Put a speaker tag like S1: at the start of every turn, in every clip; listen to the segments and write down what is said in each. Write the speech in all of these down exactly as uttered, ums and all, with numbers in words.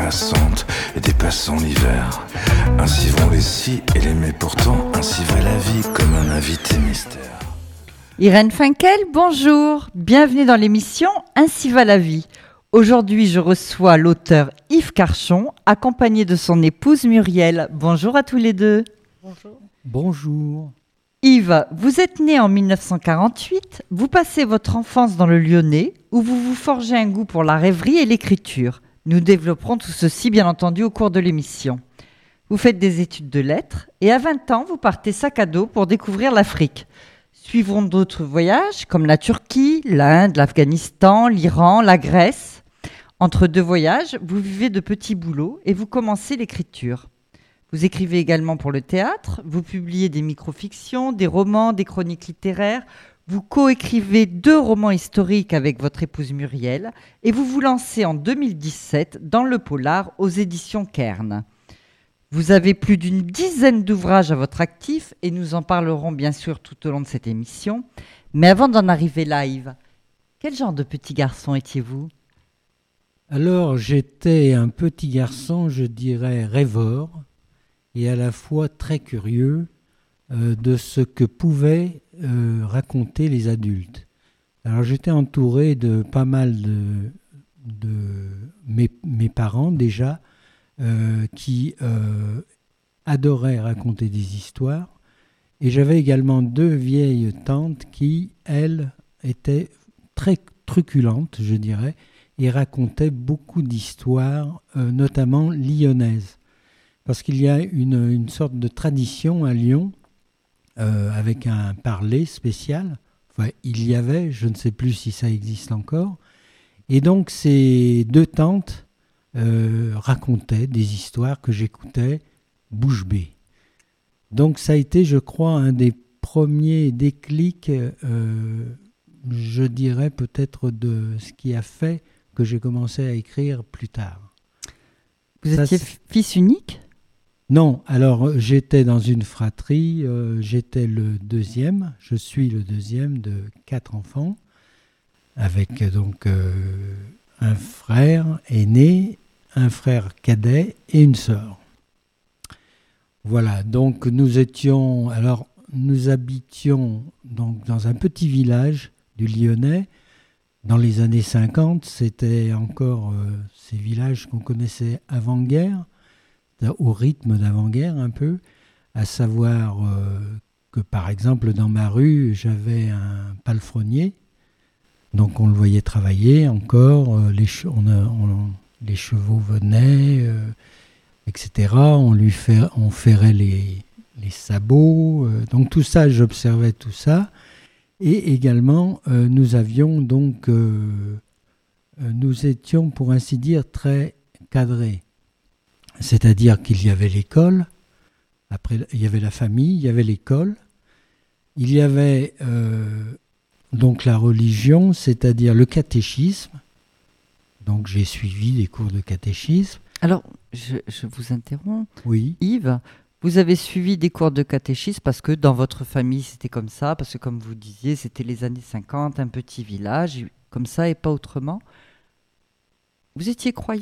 S1: glaçante et dépassant l'hiver. Ainsi vont les si et les mais, pourtant ainsi va la vie comme un invité mystère.
S2: Irène Finkel, bonjour. Bienvenue dans l'émission Ainsi va la vie. Aujourd'hui, je reçois l'auteur Yves Carchon, accompagné de son épouse Muriel. Bonjour à tous les deux.
S3: Bonjour. Bonjour.
S2: Yves, vous êtes né en dix-neuf cent quarante-huit. Vous passez votre enfance dans le Lyonnais, où vous vous forgez un goût pour la rêverie et l'écriture. Nous développerons tout ceci, bien entendu, au cours de l'émission. Vous faites des études de lettres et à vingt ans, vous partez sac à dos pour découvrir l'Afrique. Suivront d'autres voyages comme la Turquie, l'Inde, l'Afghanistan, l'Iran, la Grèce. Entre deux voyages, vous vivez de petits boulots et vous commencez l'écriture. Vous écrivez également pour le théâtre, vous publiez des microfictions, des romans, des chroniques littéraires. Vous coécrivez deux romans historiques avec votre épouse Muriel et vous vous lancez en deux mille dix-sept dans le polar aux éditions Kern. Vous avez plus d'une dizaine d'ouvrages à votre actif et nous en parlerons bien sûr tout au long de cette émission. Mais avant d'en arriver là, Yves, quel genre de petit garçon étiez-vous ?
S3: Alors, j'étais un petit garçon, je dirais, rêveur et à la fois très curieux euh, de ce que pouvaient euh, raconter les adultes. Alors, j'étais entouré de pas mal de, de mes, mes parents déjà, euh, qui euh, adoraient raconter des histoires. Et j'avais également deux vieilles tantes qui, elles, étaient très truculentes, je dirais, et racontaient beaucoup d'histoires, euh, notamment lyonnaises. Parce qu'il y a une, une sorte de tradition à Lyon, euh, avec un parler spécial. Enfin, il y avait, je ne sais plus si ça existe encore. Et donc, ces deux tantes euh, racontaient des histoires que j'écoutais bouche bée. Donc, ça a été, je crois, un des premiers déclics, euh, je dirais peut-être de ce qui a fait que j'ai commencé à écrire plus tard.
S2: Vous
S3: Ça,
S2: étiez
S3: c'est...
S2: fils unique ?
S3: Non, alors j'étais dans une fratrie, euh, j'étais le deuxième, je suis le deuxième de quatre enfants, avec donc euh, un frère aîné, un frère cadet et une sœur. Voilà, donc nous étions, alors nous habitions donc dans un petit village du Lyonnais. Dans les années cinquante, c'était encore euh, ces villages qu'on connaissait avant-guerre, au rythme d'avant-guerre un peu, à savoir euh, que par exemple dans ma rue, j'avais un palefrenier, donc on le voyait travailler encore, euh, les, che- on a, on, les chevaux venaient, euh, et cetera. On lui fait, on ferrait les, les sabots, euh, donc tout ça, j'observais tout ça. Et également, euh, nous avions donc, euh, euh, nous étions pour ainsi dire très cadrés. C'est-à-dire qu'il y avait l'école, après il y avait la famille, il y avait l'école, il y avait euh, donc la religion, c'est-à-dire le catéchisme. Donc j'ai suivi des cours de catéchisme.
S2: Alors, je, je vous interromps.
S3: Oui.
S2: Yves, vous avez suivi des cours de catéchisme parce que dans votre famille, c'était comme ça, parce que comme vous disiez, c'était les années cinquante, un petit village, comme ça et pas autrement. Vous étiez croyant ?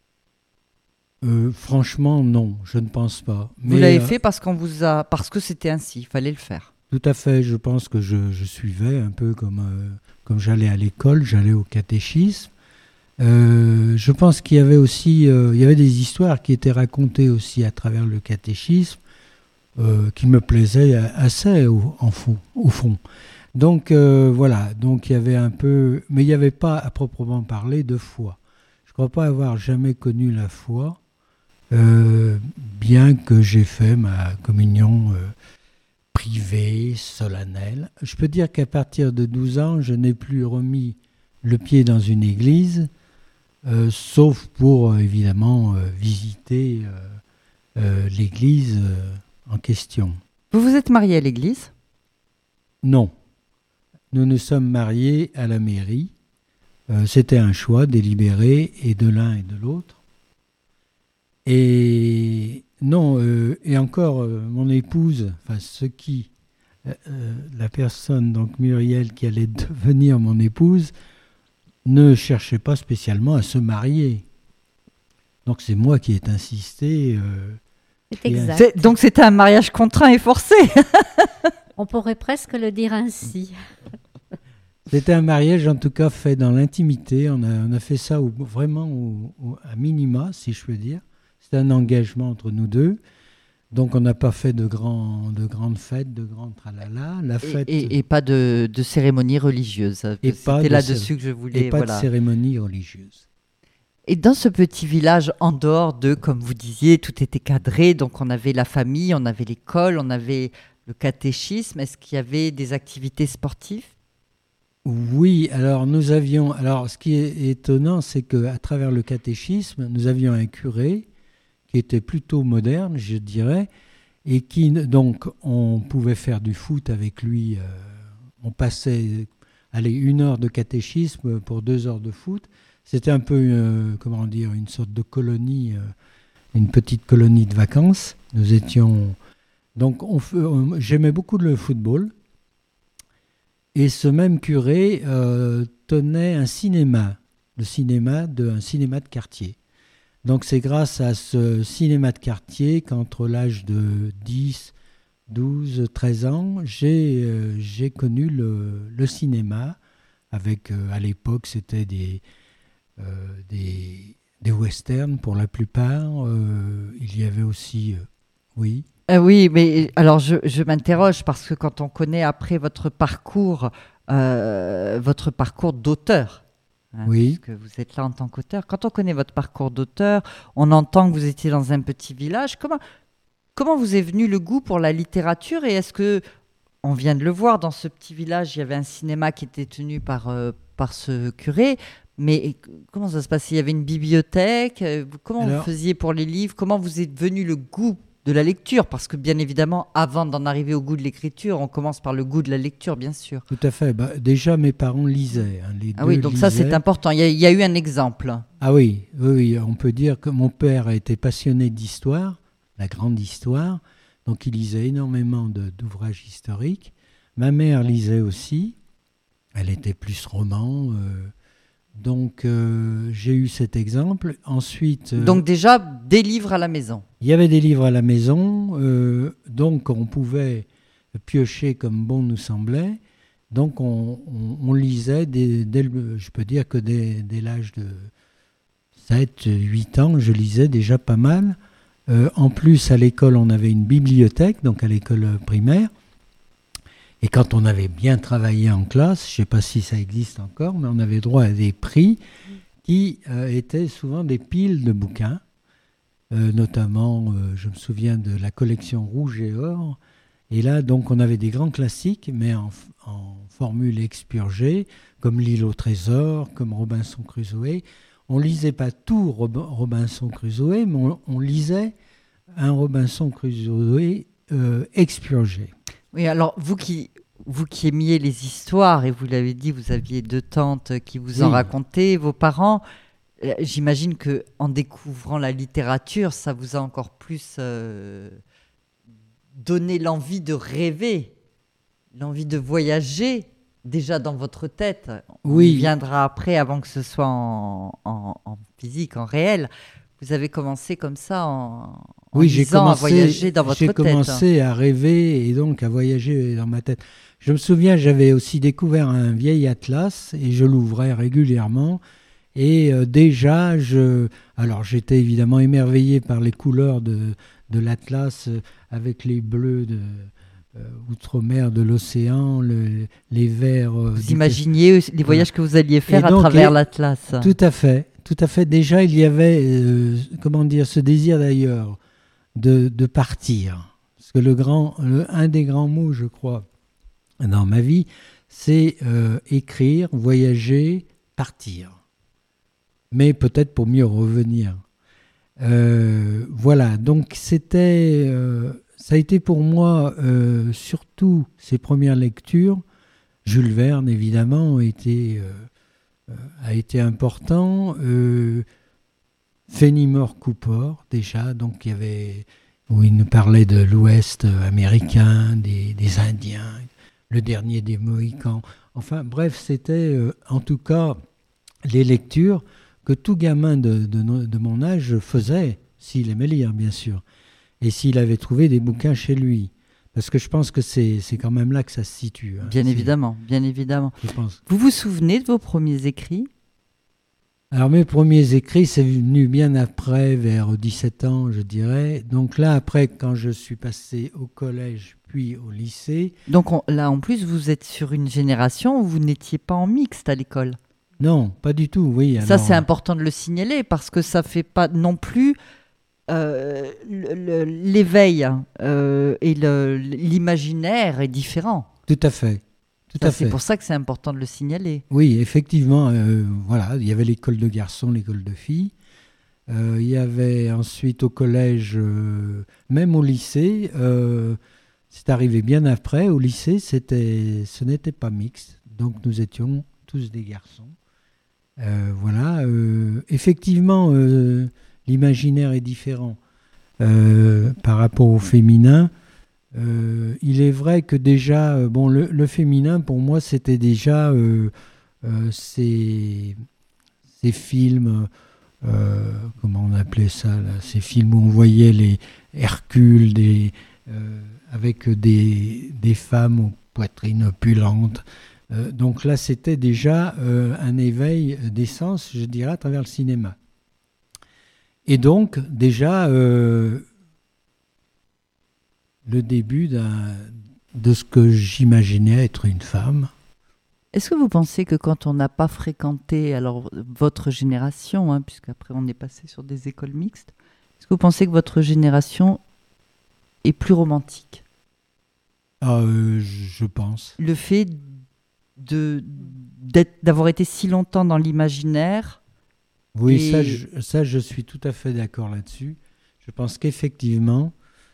S3: Euh, franchement, non, je ne pense pas.
S2: Vous
S3: Mais,
S2: l'avez
S3: euh,
S2: fait parce qu'on vous a, parce que c'était ainsi, il fallait le faire.
S3: Tout à fait, je pense que je, je suivais un peu comme, euh, comme j'allais à l'école, j'allais au catéchisme. Euh, je pense qu'il y avait aussi euh, il y avait des histoires qui étaient racontées aussi à travers le catéchisme euh, qui me plaisaient assez au, en fond, au fond. Donc euh, voilà, donc il y avait un peu, mais il n'y avait pas à proprement parler de foi. Je ne crois pas avoir jamais connu la foi, euh, bien que j'ai fait ma communion euh, privée, solennelle. Je peux dire qu'à partir de douze ans, je n'ai plus remis le pied dans une église, Euh, sauf pour, euh, évidemment, euh, visiter euh, euh, l'église euh, en question.
S2: Vous vous êtes marié à l'église ?
S3: Non. Nous nous sommes mariés à la mairie. Euh, c'était un choix délibéré, et de l'un et de l'autre. Et non, euh, et encore, euh, mon épouse, enfin, ce qui, euh, euh, la personne, donc Muriel, qui allait devenir mon épouse, ne cherchait pas spécialement à se marier. Donc c'est moi qui ai insisté. Euh,
S4: C'est exact.
S2: C'est- donc c'était un mariage contraint et forcé.
S4: On pourrait presque le dire ainsi.
S3: C'était un mariage en tout cas fait dans l'intimité. On a, on a fait ça au- vraiment au- au- à minima, si je peux dire. C'était un engagement entre nous deux. Donc on n'a pas fait de, grands, de grandes fêtes, de grands tralala. La
S2: Et,
S3: fête
S2: et- et pas de, de cérémonie religieuse.
S3: Et pas
S2: C'était
S3: de
S2: là-dessus
S3: cér-
S2: que je voulais.
S3: et pas
S2: voilà.
S3: de cérémonie religieuse.
S2: Et dans ce petit village, en dehors de, comme vous disiez, tout était cadré. Donc on avait la famille, on avait l'école, on avait le catéchisme. Est-ce qu'il y avait des activités sportives?
S3: Oui, alors nous avions. Alors ce qui est étonnant, c'est qu'à travers le catéchisme, nous avions un curé qui était plutôt moderne, je dirais, et qui donc on pouvait faire du foot avec lui. euh, on passait, allez, une heure de catéchisme pour deux heures de foot. C'était un peu, euh, comment dire, une sorte de colonie, euh, une petite colonie de vacances. Nous étions donc, on, fe- on- j'aimais beaucoup le football. Et ce même curé euh, tenait un cinéma, le cinéma de, un cinéma de quartier. Donc c'est grâce à ce cinéma de quartier qu'entre l'âge de dix, douze, treize ans, j'ai, euh, j'ai connu le, le cinéma. Avec, euh, à l'époque, c'était des, euh, des, des westerns pour la plupart. Euh, il y avait aussi, euh, oui,
S2: Euh, oui, mais alors je, je m'interroge parce que quand on connaît après votre parcours, euh, votre parcours d'auteur, hein,
S3: Oui.
S2: puisque vous êtes là en tant qu'auteur, quand on connaît votre parcours d'auteur, on entend que vous étiez dans un petit village. Comment, comment vous est venu le goût pour la littérature et est-ce que, on vient de le voir, dans ce petit village, il y avait un cinéma qui était tenu par, euh, par ce curé, mais comment ça se passait? Il y avait une bibliothèque? euh, Comment
S3: Alors-
S2: vous faisiez pour les livres? Comment vous est venu le goût de la lecture? Parce que bien évidemment, avant d'en arriver au goût de l'écriture, on commence par le goût de la lecture, bien sûr.
S3: tout à fait. Bah, déjà, mes parents lisaient. hein, les
S2: Ah
S3: deux
S2: oui, donc ça c'est
S3: lisaient.
S2: important. Il y, a, il y a eu un exemple.
S3: Ah oui, oui, oui, on peut dire que mon père était passionné d'histoire, la grande histoire, donc il lisait énormément de- d'ouvrages historiques. Ma mère lisait aussi, elle était plus roman, euh, donc euh, j'ai eu cet exemple. Ensuite, euh,
S2: Donc déjà, des livres à la maison.
S3: il y avait des livres à la maison, euh, donc on pouvait piocher comme bon nous semblait. Donc on, on- on lisait, dès, dès le- je peux dire que dès, dès l'âge de sept, huit ans, je lisais déjà pas mal. Euh, en plus, à l'école, on avait une bibliothèque, donc à l'école primaire. Et quand on avait bien travaillé en classe, je ne sais pas si ça existe encore, mais on avait droit à des prix qui euh, étaient souvent des piles de bouquins. Euh, notamment, euh, je me souviens de la collection Rouge et Or. Et là, donc, on avait des grands classiques, mais en, f- en formule expurgée, comme L'île au trésor, comme Robinson Crusoe. On lisait pas tout Rob- Robinson Crusoe, mais on, on lisait un Robinson Crusoe euh, expurgé.
S2: Oui, alors vous qui, vous qui aimiez les histoires, et vous l'avez dit, vous aviez deux tantes qui vous en
S3: Oui.
S2: racontaient, vos parents, euh, j'imagine que en découvrant la littérature, ça vous a encore plus euh, donné l'envie de rêver, l'envie de voyager, déjà dans votre tête. On
S3: Oui.
S2: y viendra après, avant que ce soit en, en- en physique, en réel. Vous avez commencé comme ça en, en
S3: Oui, j'ai
S2: lisant,
S3: commencé,
S2: à voyager dans votre
S3: j'ai
S2: tête.
S3: commencé à rêver et donc à voyager dans ma tête. Je me souviens, j'avais aussi découvert un vieil atlas et je l'ouvrais régulièrement. Et euh, déjà, je, alors j'étais évidemment émerveillé par les couleurs de, de l'atlas euh, avec les bleus de euh, outre-mer de l'océan, le- les verts. euh,
S2: Vous
S3: du-
S2: imaginiez les voyages que vous alliez faire
S3: Et donc,
S2: à travers
S3: les-
S2: l'Atlas.
S3: Tout à fait, tout à fait. Déjà, il y avait, euh, comment dire, ce désir d'ailleurs de, de partir. Parce que le grand, le- un des grands mots, je crois, dans ma vie, c'est euh, écrire, voyager, partir. Mais peut-être pour mieux revenir. Euh, voilà, donc c'était, euh, ça a été pour moi, euh, surtout ces premières lectures. Jules Verne, évidemment, a été... euh, euh, a été important. Euh, Fenimore Cooper, déjà, donc il y avait, où il nous parlait de l'Ouest américain, des, des Indiens, le dernier des Mohicans. Enfin, bref, c'était euh, en tout cas les lectures que tout gamin de, de, no- de mon âge faisait, s'il aimait lire, bien sûr, et s'il avait trouvé des bouquins chez lui. Parce que je pense que c'est, c'est quand même là que ça se situe. hein.
S2: Bien
S3: C'est-
S2: évidemment, bien évidemment.
S3: Je pense.
S2: Vous vous souvenez de vos premiers écrits?
S3: Alors mes premiers écrits, c'est venu bien après, vers dix-sept ans, je dirais. Donc là, après, quand je suis passé au collège, puis au lycée,
S2: Donc on- là, en plus, vous êtes sur une génération où vous n'étiez pas en mixte à l'école.
S3: non, pas du tout, oui.
S2: Ça,
S3: alors,
S2: c'est important de le signaler parce que ça fait pas non plus euh, le- le- l'éveil euh, et le- l'imaginaire est différent.
S3: Tout à fait, tout
S2: Ça,
S3: à
S2: c'est
S3: fait.
S2: pour ça que c'est important de le signaler.
S3: Oui, effectivement, euh, voilà, il y avait l'école de garçons, l'école de filles. Euh, il y avait ensuite au collège, euh, même au lycée, euh, c'est arrivé bien après. Au lycée, c'était, ce n'était pas mixte, donc nous étions tous des garçons. Euh, voilà, euh, effectivement, euh, l'imaginaire est différent euh, par rapport au féminin. Euh, il est vrai que déjà, euh, bon, le, le féminin, pour moi, c'était déjà euh, euh, ces, ces films, euh, comment on appelait ça, là, ces films où on voyait les Hercule des, euh, avec des, des femmes aux poitrines opulentes. Euh, donc là, c'était déjà euh, un éveil des sens, je dirais, à travers le cinéma. Et donc, déjà, euh, le début d'un, de ce que j'imaginais être une femme.
S2: Est-ce que vous pensez que quand on n'a pas fréquenté alors votre génération, hein, puisqu'après on est passé sur des écoles mixtes, est-ce que vous pensez que votre génération est plus romantique?
S3: Ah, euh, je pense.
S2: Le fait de, d'être- d'avoir été si longtemps dans l'imaginaire,
S3: Oui,
S2: Et-
S3: ça, je, ça, je suis tout à fait d'accord là-dessus. Je pense qu'effectivement,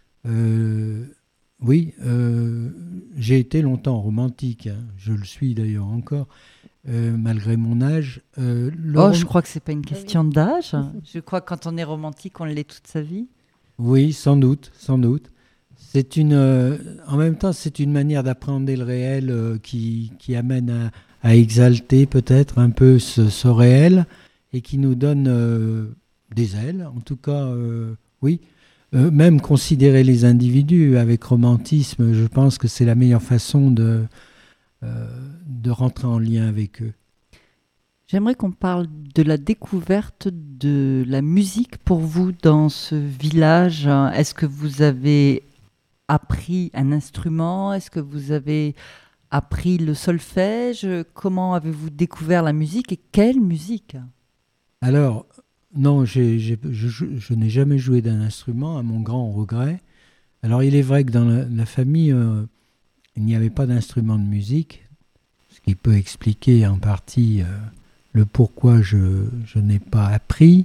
S3: euh, oui, euh, j'ai été longtemps romantique. hein. Je le suis d'ailleurs encore, euh, malgré mon âge. Euh, le
S2: oh,
S3: rom-
S2: je crois que c'est pas une question d'âge. Je crois que quand on est romantique, on l'est toute sa vie.
S3: Oui, sans doute, sans doute. C'est une, euh, en même temps, c'est une manière d'appréhender le réel euh, qui, qui amène à, à exalter peut-être un peu ce, ce réel et qui nous donne euh, des ailes. En tout cas, euh, oui. Euh, même considérer les individus avec romantisme, je pense que c'est la meilleure façon de, euh, de rentrer en lien avec eux.
S2: J'aimerais qu'on parle de la découverte de la musique pour vous dans ce village. Est-ce que vous avez appris un instrument? Est-ce que vous avez appris le solfège? Comment avez-vous découvert la musique et quelle musique?
S3: Alors, non, j'ai- j'ai- je, je- je n'ai jamais joué d'un instrument, à mon grand regret. Alors, il est vrai que dans la, la famille, euh, il n'y avait pas d'instrument de musique, ce qui peut expliquer en partie euh, le pourquoi je, je n'ai pas appris.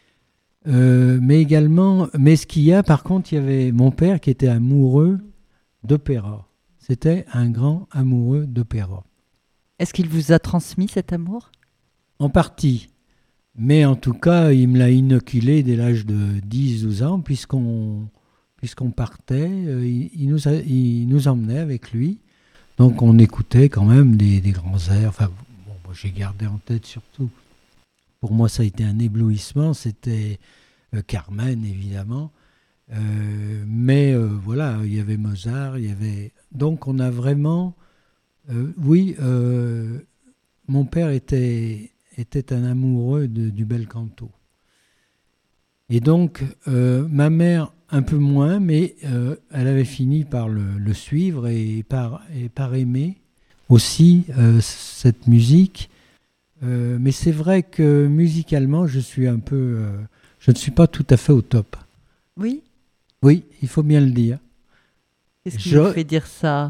S3: Euh, mais également, mais ce qu'il y a, par contre, il y avait mon père qui était amoureux d'opéra. C'était un grand amoureux d'opéra.
S2: Est-ce qu'il vous a transmis cet amour?
S3: En partie. Mais en tout cas, il me l'a inoculé dès l'âge de dix douze ans, puisqu'on, puisqu'on partait, euh, il, il nous a- il nous emmenait avec lui. Donc on écoutait quand même des, des grands airs. Enfin, bon, moi, j'ai gardé en tête surtout. Pour moi, ça a été un éblouissement. C'était euh, Carmen, évidemment. Euh, mais euh, voilà, il y avait Mozart, il y avait... Donc on a vraiment... euh, oui, euh, mon père était... était un amoureux de- du bel canto. Et donc, euh, ma mère, un peu moins, mais euh, elle avait fini par le, le suivre et par, et par aimer aussi euh, cette musique. Euh, mais c'est vrai que musicalement, je suis un peu... euh, je ne suis pas tout à fait au top.
S2: Oui.
S3: Oui, il faut bien le dire.
S2: Qu'est-ce qui
S3: Je-
S2: vous fait dire ça?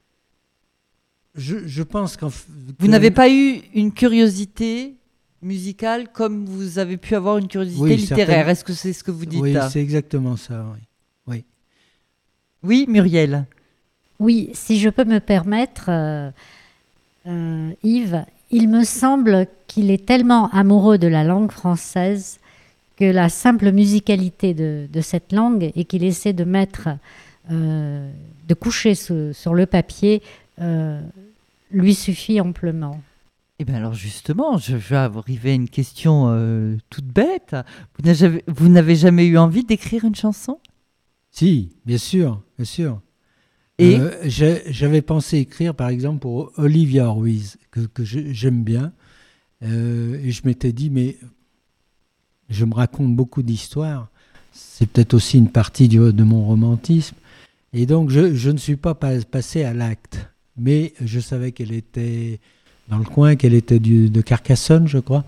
S3: Je, je pense qu'en f-
S2: Vous
S3: que-
S2: n'avez pas eu une curiosité musicale comme vous avez pu avoir une curiosité
S3: Oui,
S2: littéraire.
S3: certaines-
S2: Est-ce que c'est ce que vous dites?
S3: Oui, c'est exactement ça, oui.
S2: Oui, Muriel.
S4: Oui, si je peux me permettre, euh, euh, Yves, il me semble qu'il est tellement amoureux de la langue française que la simple musicalité de, de cette langue et qu'il essaie de mettre, euh, de coucher sous- sur le papier, euh, lui suffit amplement.
S2: Eh bien alors justement, je vais arriver à une question euh, toute bête. Vous n'avez, vous n'avez jamais eu envie d'écrire une chanson ?
S3: Si, bien sûr, bien sûr.
S2: Et
S3: euh, j'ai, j'avais pensé écrire, par exemple, pour Olivia Ruiz, que, que je, j'aime bien. Euh, et je m'étais dit, mais je me raconte beaucoup d'histoires. C'est peut-être aussi une partie du, de mon romantisme. Et donc, je, je ne suis pas pas passé à l'acte. Mais je savais qu'elle était dans le coin, qu'elle était du, de Carcassonne, je crois.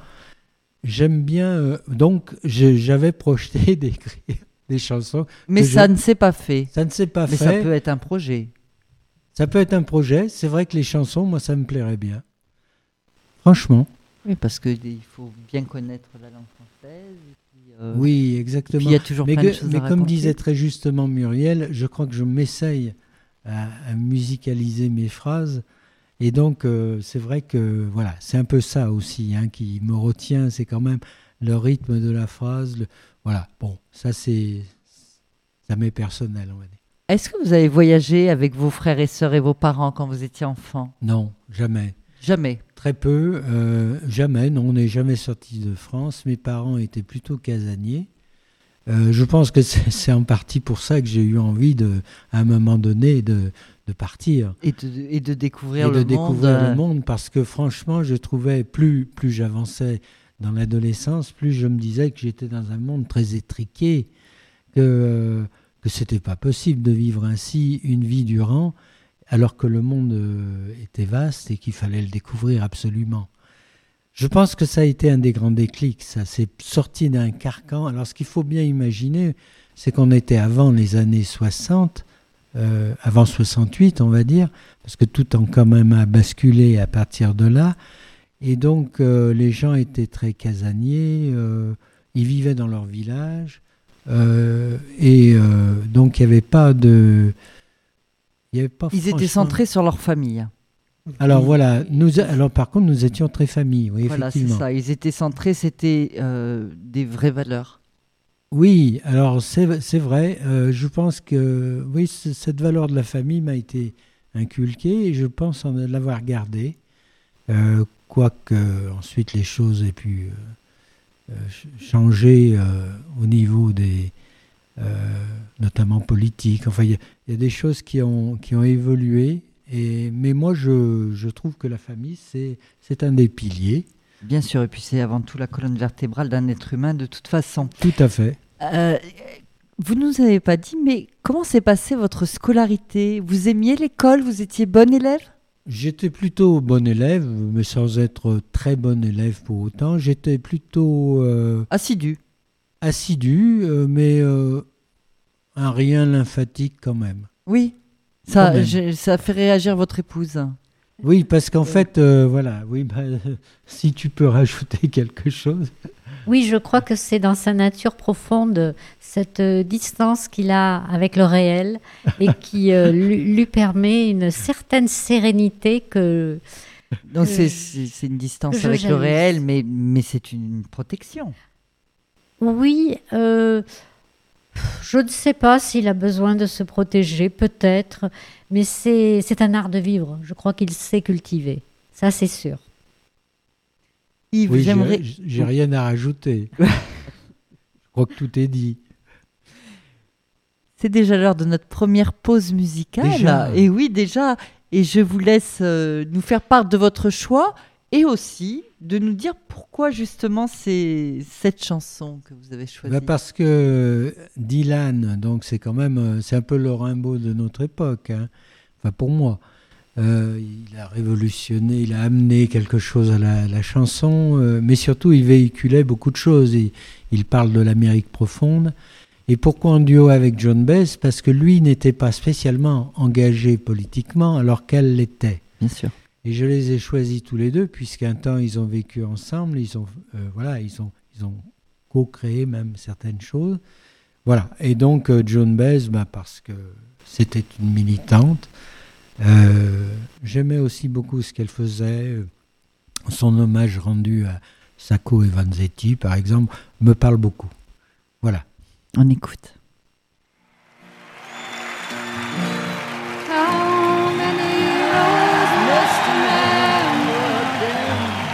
S3: J'aime bien... Euh, donc, je, j'avais projeté d'écrire des chansons.
S2: mais ça
S3: je,
S2: ne s'est pas fait.
S3: Ça ne s'est pas
S2: mais
S3: fait.
S2: ça peut être un projet.
S3: Ça peut être un projet. C'est vrai que les chansons, moi, ça me plairait bien. Franchement.
S2: Oui, parce qu'il faut bien connaître la langue française. Et puis, euh,
S3: Oui,
S2: et
S3: exactement.
S2: puis il y a toujours
S3: mais
S2: plein de
S3: que,
S2: choses
S3: mais
S2: à
S3: comme
S2: raconter.
S3: disait très justement Muriel, je crois que je m'essaye à, à musicaliser mes phrases. Et donc, euh, c'est vrai que voilà, c'est un peu ça aussi hein, qui me retient. C'est quand même le rythme de la phrase. Le, voilà, bon, ça c'est... Ça m'est personnel, on va dire.
S2: Est-ce que vous avez voyagé avec vos frères et sœurs et vos parents quand vous étiez enfant ?
S3: Non, jamais.
S2: Jamais.
S3: Très peu, euh, jamais. Non, on n'est jamais sorti de France. Mes parents étaient plutôt casaniers. Euh, je pense que c'est, c'est en partie pour ça que j'ai eu envie, de, à un moment donné, de, de partir.
S2: Et de, et de découvrir,
S3: et
S2: le,
S3: de découvrir
S2: monde, euh...
S3: le monde, parce que franchement, je trouvais, plus, plus j'avançais dans l'adolescence, plus je me disais que j'étais dans un monde très étriqué, que, euh, que c'était pas possible de vivre ainsi une vie durant, alors que le monde euh, était vaste et qu'il fallait le découvrir absolument. Je pense que ça a été un des grands déclics, ça s'est sorti d'un carcan. Alors ce qu'il faut bien imaginer, c'est qu'on était avant les années soixante, euh, avant soixante-huit on va dire, parce que tout en quand même a basculé à partir de là, et donc euh, les gens étaient très casaniers, euh, ils vivaient dans leur village, euh, et euh, donc il n'y avait pas de... Il y avait pas
S2: Ils
S3: franchement...
S2: étaient centrés sur leur famille.
S3: Alors voilà, nous, alors par contre nous étions très famille, oui,
S2: Voilà, c'est
S3: effectivement.
S2: ça. Ils étaient centrés, c'était euh, des vraies valeurs.
S3: Oui, alors c'est, c'est vrai, euh, je pense que oui, c- cette valeur de la famille m'a été inculquée et je pense en l'avoir gardée, euh, quoique ensuite les choses aient pu euh, euh, changer euh, au niveau des, euh, notamment politiques. Enfin, il y, y a des choses qui ont, qui ont évolué. Et, mais moi, je, je trouve que la famille, c'est, c'est un des piliers.
S2: Bien sûr, et puis c'est avant tout la colonne vertébrale d'un être humain de toute façon.
S3: Tout à fait.
S2: Euh, vous ne nous avez pas dit, mais comment s'est passée votre scolarité ? Vous aimiez l'école ? Vous étiez bon élève ?
S3: J'étais plutôt bon élève, mais sans être très bon élève pour autant. J'étais plutôt euh,
S2: Assidu.
S3: assidu, euh, mais euh, un rien lymphatique quand même.
S2: Oui. Ça,
S3: Quand même.
S2: je- ça a fait réagir votre épouse.
S3: Oui, parce qu'en fait, euh, voilà, oui, bah, si tu peux rajouter quelque chose.
S4: Oui, je crois que c'est dans sa nature profonde, cette euh, distance qu'il a avec le réel et qui euh, lui, lui permet une certaine sérénité que...
S2: Donc
S4: Euh,
S2: c'est, c'est, c'est une distance
S4: je
S2: avec le
S4: jalouse.
S2: réel, mais, mais c'est une protection.
S4: Oui, euh, je ne sais pas s'il a besoin de se protéger, peut-être, mais c'est, c'est un art de vivre. Je crois qu'il sait cultiver. Ça, c'est sûr.
S2: Yves,
S3: Oui,
S2: j'aimerais...
S3: j'ai, j'ai rien à rajouter. Je crois que tout est dit.
S2: C'est déjà l'heure de notre première pause musicale.
S3: Déjà.
S2: Et oui, déjà. Et je vous laisse euh, nous faire part de votre choix et aussi de nous dire pourquoi justement c'est cette chanson que vous avez choisie.
S3: Bah parce que Dylan, donc c'est quand même, euh, c'est un peu le Rimbaud de notre époque. Hein. Enfin pour moi, euh, il a révolutionné, il a amené quelque chose à la, la chanson, euh, mais surtout il véhiculait beaucoup de choses. Il, il parle de l'Amérique profonde. Et pourquoi en duo avec John Baez ? Parce que lui n'était pas spécialement engagé politiquement, alors qu'elle l'était.
S2: Bien sûr.
S3: Et je les ai choisis tous les deux, puisqu'un temps ils ont vécu ensemble, ils ont, euh, voilà, ils ont, ils ont co-créé même certaines choses. Voilà. Et donc euh, Joan Baez, bah, parce que c'était une militante, euh, j'aimais aussi beaucoup ce qu'elle faisait. Son hommage rendu à Sacco et Vanzetti, par exemple, me parle beaucoup. Voilà.
S2: On écoute.
S5: How many heroes must a man walk down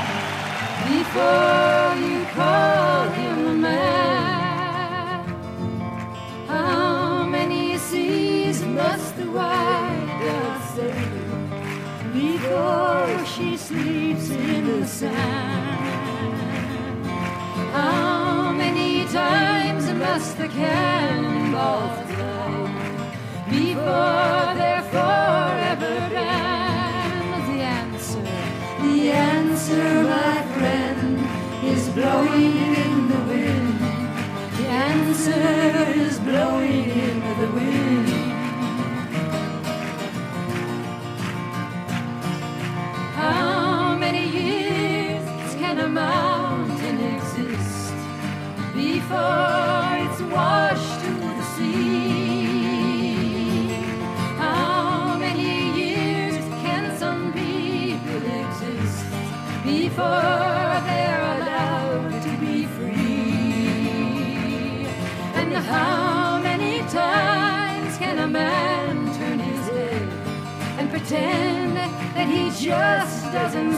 S5: the sand. How many times must the cannonballs fly before they're forever banned? The answer, the answer, my friend, is blowing in the wind. The answer is blowing in the wind. How many years can a mountain exist before it's washed to the sea? How many years can some people exist before they're allowed to be free? And how many times can a man turn his head and pretend that he just doesn't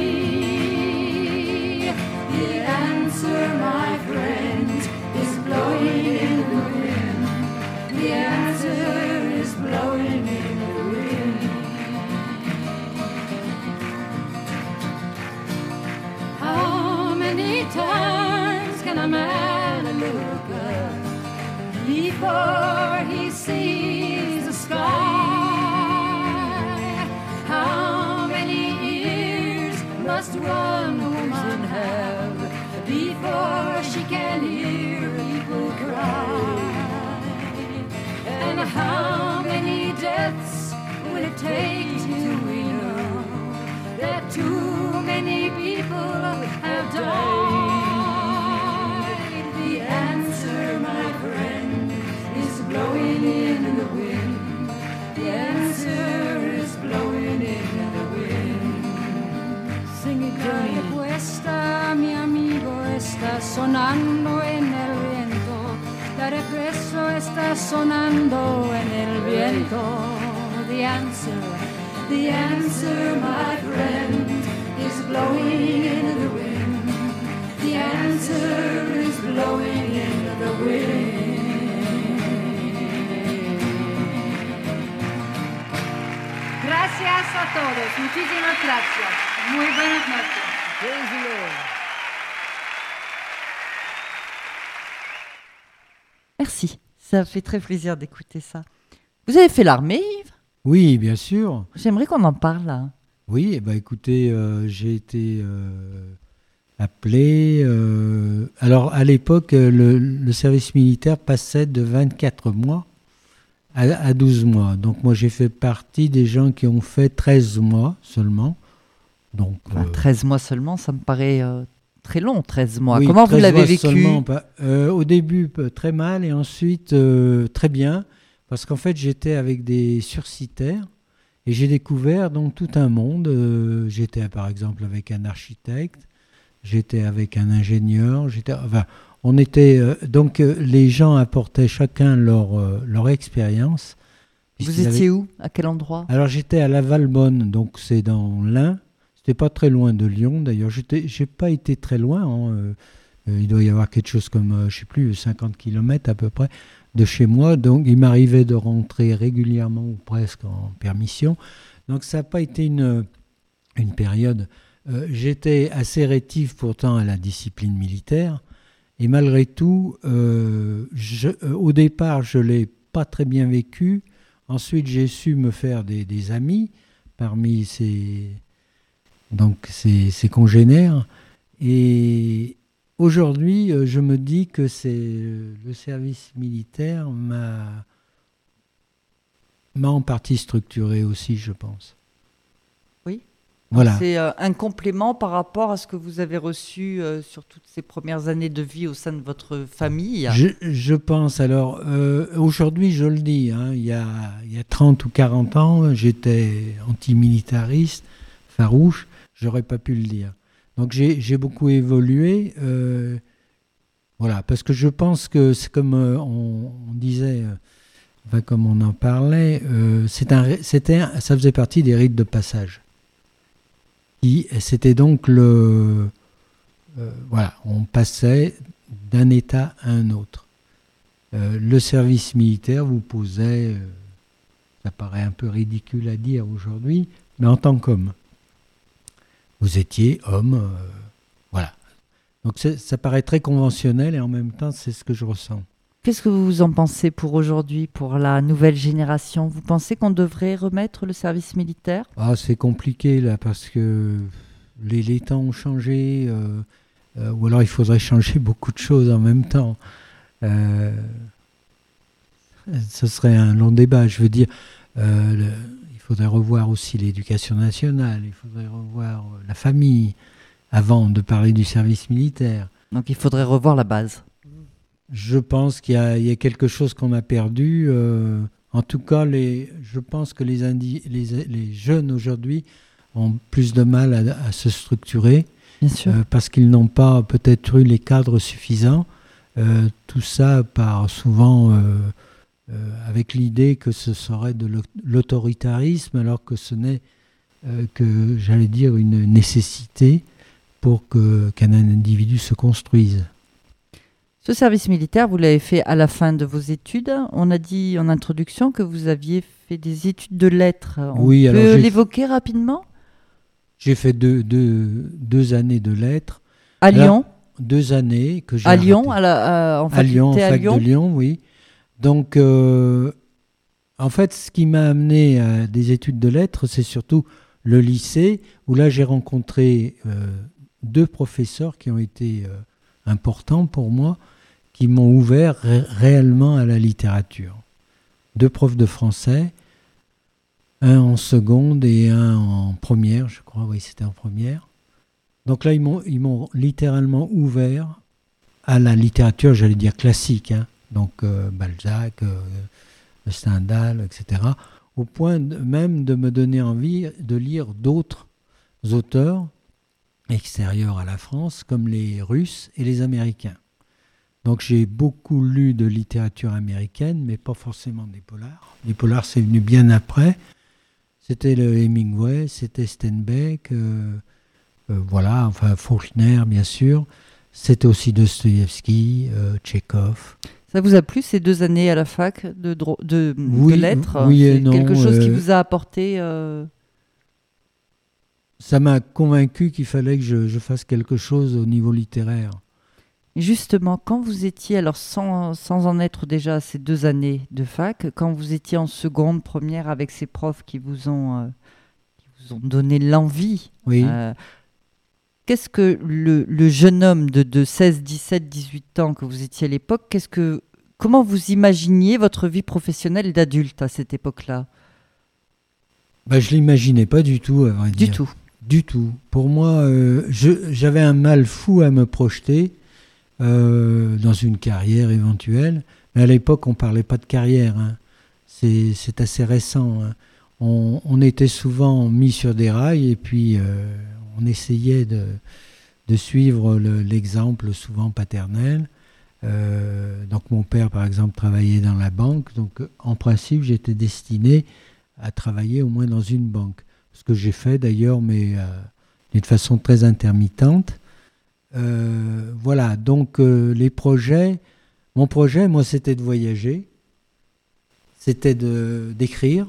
S5: see? The answer, my friends, is blowing in the wind. The answer is blowing in the wind. How many times can a man look up before he sees the sky? How many ears must one woman have before she can hear people cry? And how many deaths will it take till we know that too many people have died? The answer, my friend, is blowing in the wind. The answer is blowing in the wind. Sing it, Johnny. Respuesta, mi amigo, está sonando en el viento. La respuesta está sonando en el viento. The answer, the answer, my friend, is blowing in the wind. The answer is blowing in the wind. Gracias a todos, muchísimas gracias. Muy buenas noches.
S2: Merci, ça fait très plaisir d'écouter ça. Vous avez fait l'armée, Yves ?
S3: Oui, bien sûr.
S2: J'aimerais qu'on en parle là.
S3: Oui, eh ben, écoutez, euh, j'ai été euh, appelé. Euh, alors, à l'époque, le, le service militaire passait de vingt-quatre mois à, à douze mois. Donc, moi, j'ai fait partie des gens qui ont fait treize mois seulement. Donc,
S2: Enfin,
S3: euh,
S2: treize mois seulement, ça me paraît euh, très long, treize mois.
S3: oui,
S2: Comment vous
S3: treize
S2: l'avez
S3: mois
S2: vécu ?
S3: seulement, pas- euh, Au début, peu- très mal, et ensuite, euh, très bien. Parce qu'en fait, j'étais avec des sursitaires et j'ai découvert donc tout un monde. Euh, j'étais par exemple avec un architecte, j'étais avec un ingénieur. J'étais, enfin, on était euh, donc euh, les gens apportaient chacun leur euh, leur expérience.
S2: Vous
S3: puisqu'ils
S2: étiez
S3: avaient-
S2: où ? À quel endroit ?
S3: Alors j'étais à la Valbonne, donc c'est dans l'Ain. C'était pas très loin de Lyon d'ailleurs. J'étais, j'ai pas été très loin. Hein. Euh, euh, il doit y avoir quelque chose comme, euh, je sais plus, cinquante kilomètres à peu près de chez moi, donc il m'arrivait de rentrer régulièrement ou presque en permission. Donc ça n'a pas été une, une période. Euh, j'étais assez rétif pourtant à la discipline militaire, et malgré tout, euh, je, euh, au départ, je ne l'ai pas très bien vécu. Ensuite, j'ai su me faire des, des amis parmi ces, donc ces, ces congénères. Et aujourd'hui, euh, je me dis que c'est euh, le service militaire m'a, m'a en partie structuré aussi, je pense.
S2: Oui.
S3: Voilà.
S2: C'est euh, un complément par rapport à ce que vous avez reçu euh, sur toutes ces premières années de vie au sein de votre famille.
S3: Je, je pense. Alors, euh, aujourd'hui, je le dis, hein, il y a, il y a trente ou quarante ans, j'étais antimilitariste, farouche, j'aurais pas pu le dire. Donc j'ai, j'ai beaucoup évolué, euh, voilà, parce que je pense que c'est comme euh, on, on disait, euh, enfin comme on en parlait, euh, c'est un, c'était, un, ça faisait partie des rites de passage. Qui, c'était donc le, euh, voilà, on passait d'un état à un autre. Euh, le service militaire vous posait, euh, ça paraît un peu ridicule à dire aujourd'hui, mais en tant qu'homme. vous étiez homme. Euh, voilà. Donc c'est, ça paraît très conventionnel et en même temps, c'est ce que je ressens.
S2: Qu'est-ce que vous en pensez pour aujourd'hui, pour la nouvelle génération ? Vous pensez qu'on devrait remettre le service militaire ?
S3: Ah, c'est compliqué là parce que les, les temps ont changé, euh, euh, ou alors il faudrait changer beaucoup de choses en même temps. Euh, ce serait un long débat. Je veux dire, euh, le, il faudrait revoir aussi l'éducation nationale, il faudrait revoir la famille avant de parler du service militaire.
S2: Donc il faudrait revoir la base.
S3: Je pense qu'il y a, il y a quelque chose qu'on a perdu. Euh, en tout cas, les, je pense que les, indi- les, les jeunes aujourd'hui ont plus de mal à, à se structurer.
S2: Bien sûr.
S3: Euh, parce qu'ils n'ont pas peut-être eu les cadres suffisants. Euh, tout ça part souvent euh, euh, avec l'idée que ce serait de l'autoritarisme, alors que ce n'est euh, que, j'allais dire, une nécessité pour que, qu'un individu se construise.
S2: Ce service militaire, vous l'avez fait à la fin de vos études. On a dit en introduction que vous aviez fait des études de lettres. On
S3: Oui,
S2: peut
S3: alors j'ai
S2: l'évoquer rapidement ?
S3: J'ai fait deux, deux, deux années de lettres.
S2: À
S3: Là,
S2: Lyon ?
S3: Deux années que j'ai
S2: À Lyon,
S3: arrêté.
S2: à la, à- en
S3: À
S2: faculté
S3: Lyon, en
S2: à
S3: fac
S2: Lyon.
S3: de Lyon, oui. Donc, euh, en fait, ce qui m'a amené à des études de lettres, c'est surtout le lycée, où là, j'ai rencontré euh, deux professeurs qui ont été euh, importants pour moi, qui m'ont ouvert ré- réellement à la littérature. Deux profs de français, un en seconde et un en première, je crois, oui, c'était en première. Donc là, ils m'ont, ils m'ont littéralement ouvert à la littérature, j'allais dire classique, hein. Donc euh, Balzac, euh, Stendhal, et cetera, au point de, même de me donner envie de lire d'autres auteurs extérieurs à la France, comme les Russes et les Américains. Donc j'ai beaucoup lu de littérature américaine, mais pas forcément des polars. Les polars, c'est venu bien après. C'était le Hemingway, c'était Steinbeck, euh, euh, voilà, enfin Faulkner, bien sûr. C'était aussi Dostoïevski, euh, Tchekhov.
S2: Ça vous a plu ces deux années à la fac de, dro- de,
S3: Oui,
S2: de lettres ?
S3: oui et
S2: C'est
S3: non,
S2: quelque chose qui
S3: euh,
S2: vous a apporté euh,
S3: Ça m'a convaincu qu'il fallait que je, je fasse quelque chose au niveau littéraire.
S2: Justement, quand vous étiez, alors sans, sans en être déjà à ces deux années de fac, quand vous étiez en seconde, première avec ces profs qui vous ont, euh, qui vous ont donné l'envie,
S3: Oui.
S2: euh, qu'est-ce que le, le jeune homme de, de seize, dix-sept, dix-huit ans que vous étiez à l'époque, qu'est-ce que, comment vous imaginiez votre vie professionnelle d'adulte à cette époque-là ?
S3: Ben, je ne l'imaginais pas du tout, à vrai
S2: Du
S3: dire.
S2: tout.
S3: Du tout. Pour moi, euh, je, j'avais un mal fou à me projeter euh, dans une carrière éventuelle. Mais à l'époque, on ne parlait pas de carrière. Hein. C'est, c'est assez récent. Hein. On, on était souvent mis sur des rails et puis euh, on essayait de, de suivre le, l'exemple souvent paternel. Euh, donc mon père, par exemple, travaillait dans la banque. Donc en principe, j'étais destiné à travailler au moins dans une banque. Ce que j'ai fait d'ailleurs, mais euh, d'une façon très intermittente. Euh, voilà, donc euh, les projets, mon projet, moi, c'était de voyager, c'était de, d'écrire.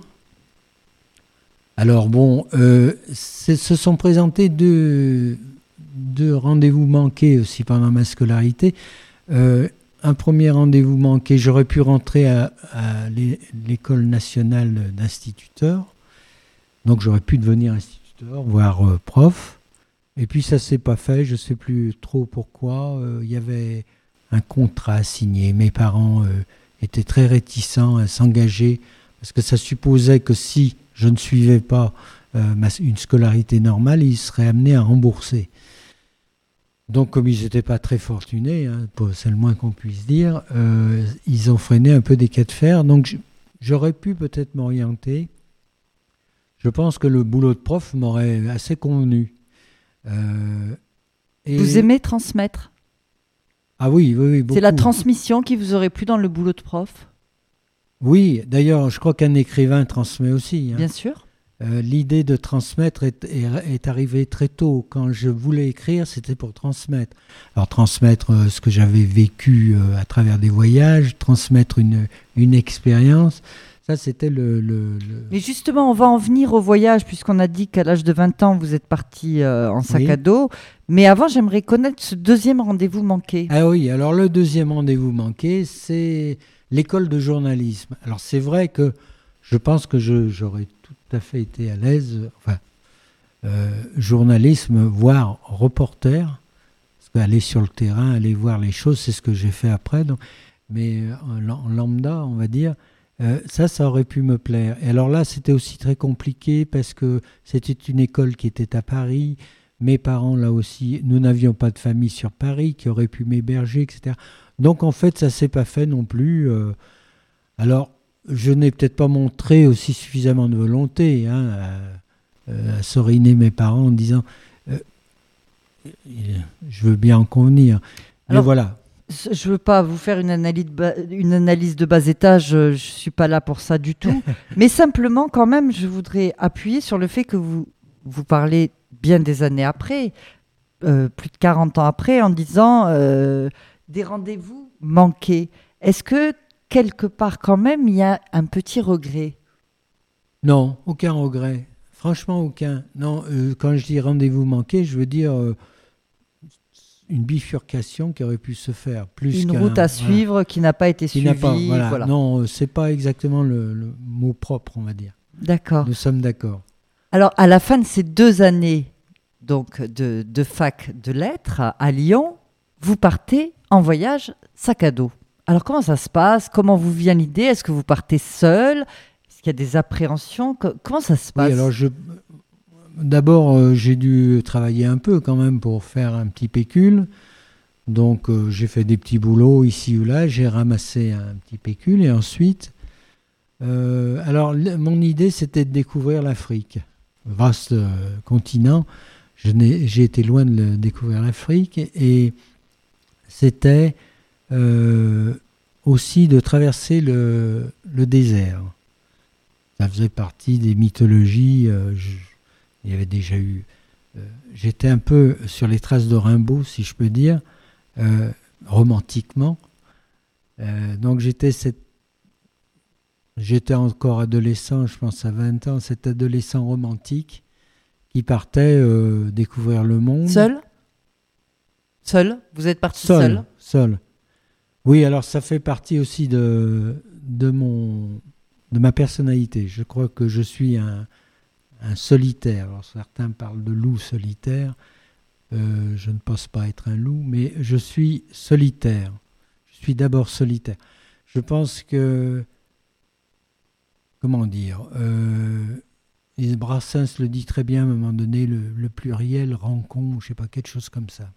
S3: Alors bon, euh, c'est, se sont présentés deux, deux rendez-vous manqués aussi pendant ma scolarité. Euh, un premier rendez-vous manqué, j'aurais pu rentrer à, à l'école nationale d'instituteurs. Donc j'aurais pu devenir instituteur, voire euh, prof. Et puis ça ne s'est pas fait, je ne sais plus trop pourquoi. Il euh, y avait un contrat à signer. Mes parents euh, étaient très réticents à s'engager parce que ça supposait que si je ne suivais pas euh, ma, une scolarité normale, ils seraient amenés à rembourser. Donc comme ils n'étaient pas très fortunés, hein, c'est le moins qu'on puisse dire, euh, ils ont freiné un peu des cas de fer. Donc j'aurais pu peut-être m'orienter. Je pense que le boulot de prof m'aurait assez convenu. Euh, et...
S2: Vous aimez transmettre ?
S3: Ah oui, oui, oui, beaucoup.
S2: C'est la transmission qui vous aurait plu dans le boulot de prof ?
S3: Oui, d'ailleurs, je crois qu'un écrivain transmet aussi. Hein.
S2: Bien sûr.
S3: Euh, l'idée de transmettre est, est, est arrivée très tôt. Quand je voulais écrire, c'était pour transmettre. Alors, transmettre euh, ce que j'avais vécu euh, à travers des voyages, transmettre une, une expérience. Ça, c'était le... le, le...
S2: Mais justement, on va en venir au voyage, puisqu'on a dit qu'à l'âge de vingt ans, vous êtes parti euh, en sac
S3: Oui.
S2: à dos. Mais avant, j'aimerais connaître ce deuxième rendez-vous manqué.
S3: Ah oui, alors le deuxième rendez-vous manqué, c'est l'école de journalisme. Alors c'est vrai que je pense que je, j'aurais tout à fait été à l'aise, enfin, euh, journalisme, voire reporter, parce qu'aller sur le terrain, aller voir les choses, c'est ce que j'ai fait après. Donc, mais en, en lambda, on va dire, euh, ça, ça aurait pu me plaire. Et alors là, c'était aussi très compliqué parce que c'était une école qui était à Paris. Mes parents, là aussi, nous n'avions pas de famille sur Paris qui aurait pu m'héberger, et cetera. Donc, en fait, ça ne s'est pas fait non plus. Euh, alors, je n'ai peut-être pas montré aussi suffisamment de volonté hein, à, à seriner mes parents en disant euh, « je veux bien en convenir ». Mais
S2: Alors,
S3: voilà.
S2: Je ne veux pas vous faire une analyse de bas, une analyse de bas étage, je ne suis pas là pour ça du tout. Mais simplement, quand même, je voudrais appuyer sur le fait que vous, vous parlez bien des années après, euh, plus de quarante ans après, en disant euh, des rendez-vous manqués. Est-ce que, quelque part, quand même, il y a un petit regret ?
S3: Non, aucun regret. Franchement, aucun. Non, euh, quand je dis rendez-vous manqué, je veux dire euh, une bifurcation qui aurait pu se faire. Plus
S2: Une
S3: qu'un,
S2: route à
S3: voilà,
S2: suivre qui n'a pas été
S3: qui
S2: suivie.
S3: n'a pas, voilà.
S2: voilà.
S3: Non, c'est pas exactement le, le mot propre, on va dire.
S2: D'accord.
S3: Nous sommes d'accord.
S2: Alors, à la fin de ces deux années donc, de, de fac de lettres à Lyon, vous partez en voyage sac à dos. Alors, comment ça se passe ? Comment vous vient l'idée ? Est-ce que vous partez seul ? Est-ce qu'il y a des appréhensions ? Co- Comment ça se passe ?
S3: Oui, alors je... D'abord, euh, j'ai dû travailler un peu quand même pour faire un petit pécule. Donc, euh, j'ai fait des petits boulots ici ou là. J'ai ramassé un petit pécule et ensuite... Euh, alors, l- mon idée, c'était de découvrir l'Afrique. Vaste euh, continent. Je n'ai, j'ai été loin de le- découvrir l'Afrique. Et c'était euh, aussi de traverser le, le désert. Ça faisait partie des mythologies. Euh, je- il y avait déjà eu... Euh, j'étais un peu sur les traces de Rimbaud, si je peux dire, euh, romantiquement. Euh, donc j'étais cette... J'étais encore adolescent, je pense à vingt ans, cet adolescent romantique qui partait euh, découvrir le monde.
S2: Seul ? Seul ? Vous êtes parti seul,
S3: Seul, seul. Oui, alors ça fait partie aussi de, de, mon, de ma personnalité. Je crois que je suis un, un solitaire. Alors certains parlent de loup solitaire. Euh, je ne pense pas être un loup, mais je suis solitaire. Je suis d'abord solitaire. Je pense que... Comment dire euh, et Brassens le dit très bien à un moment donné, le, le pluriel rencontre, je ne sais pas, quelque chose comme ça.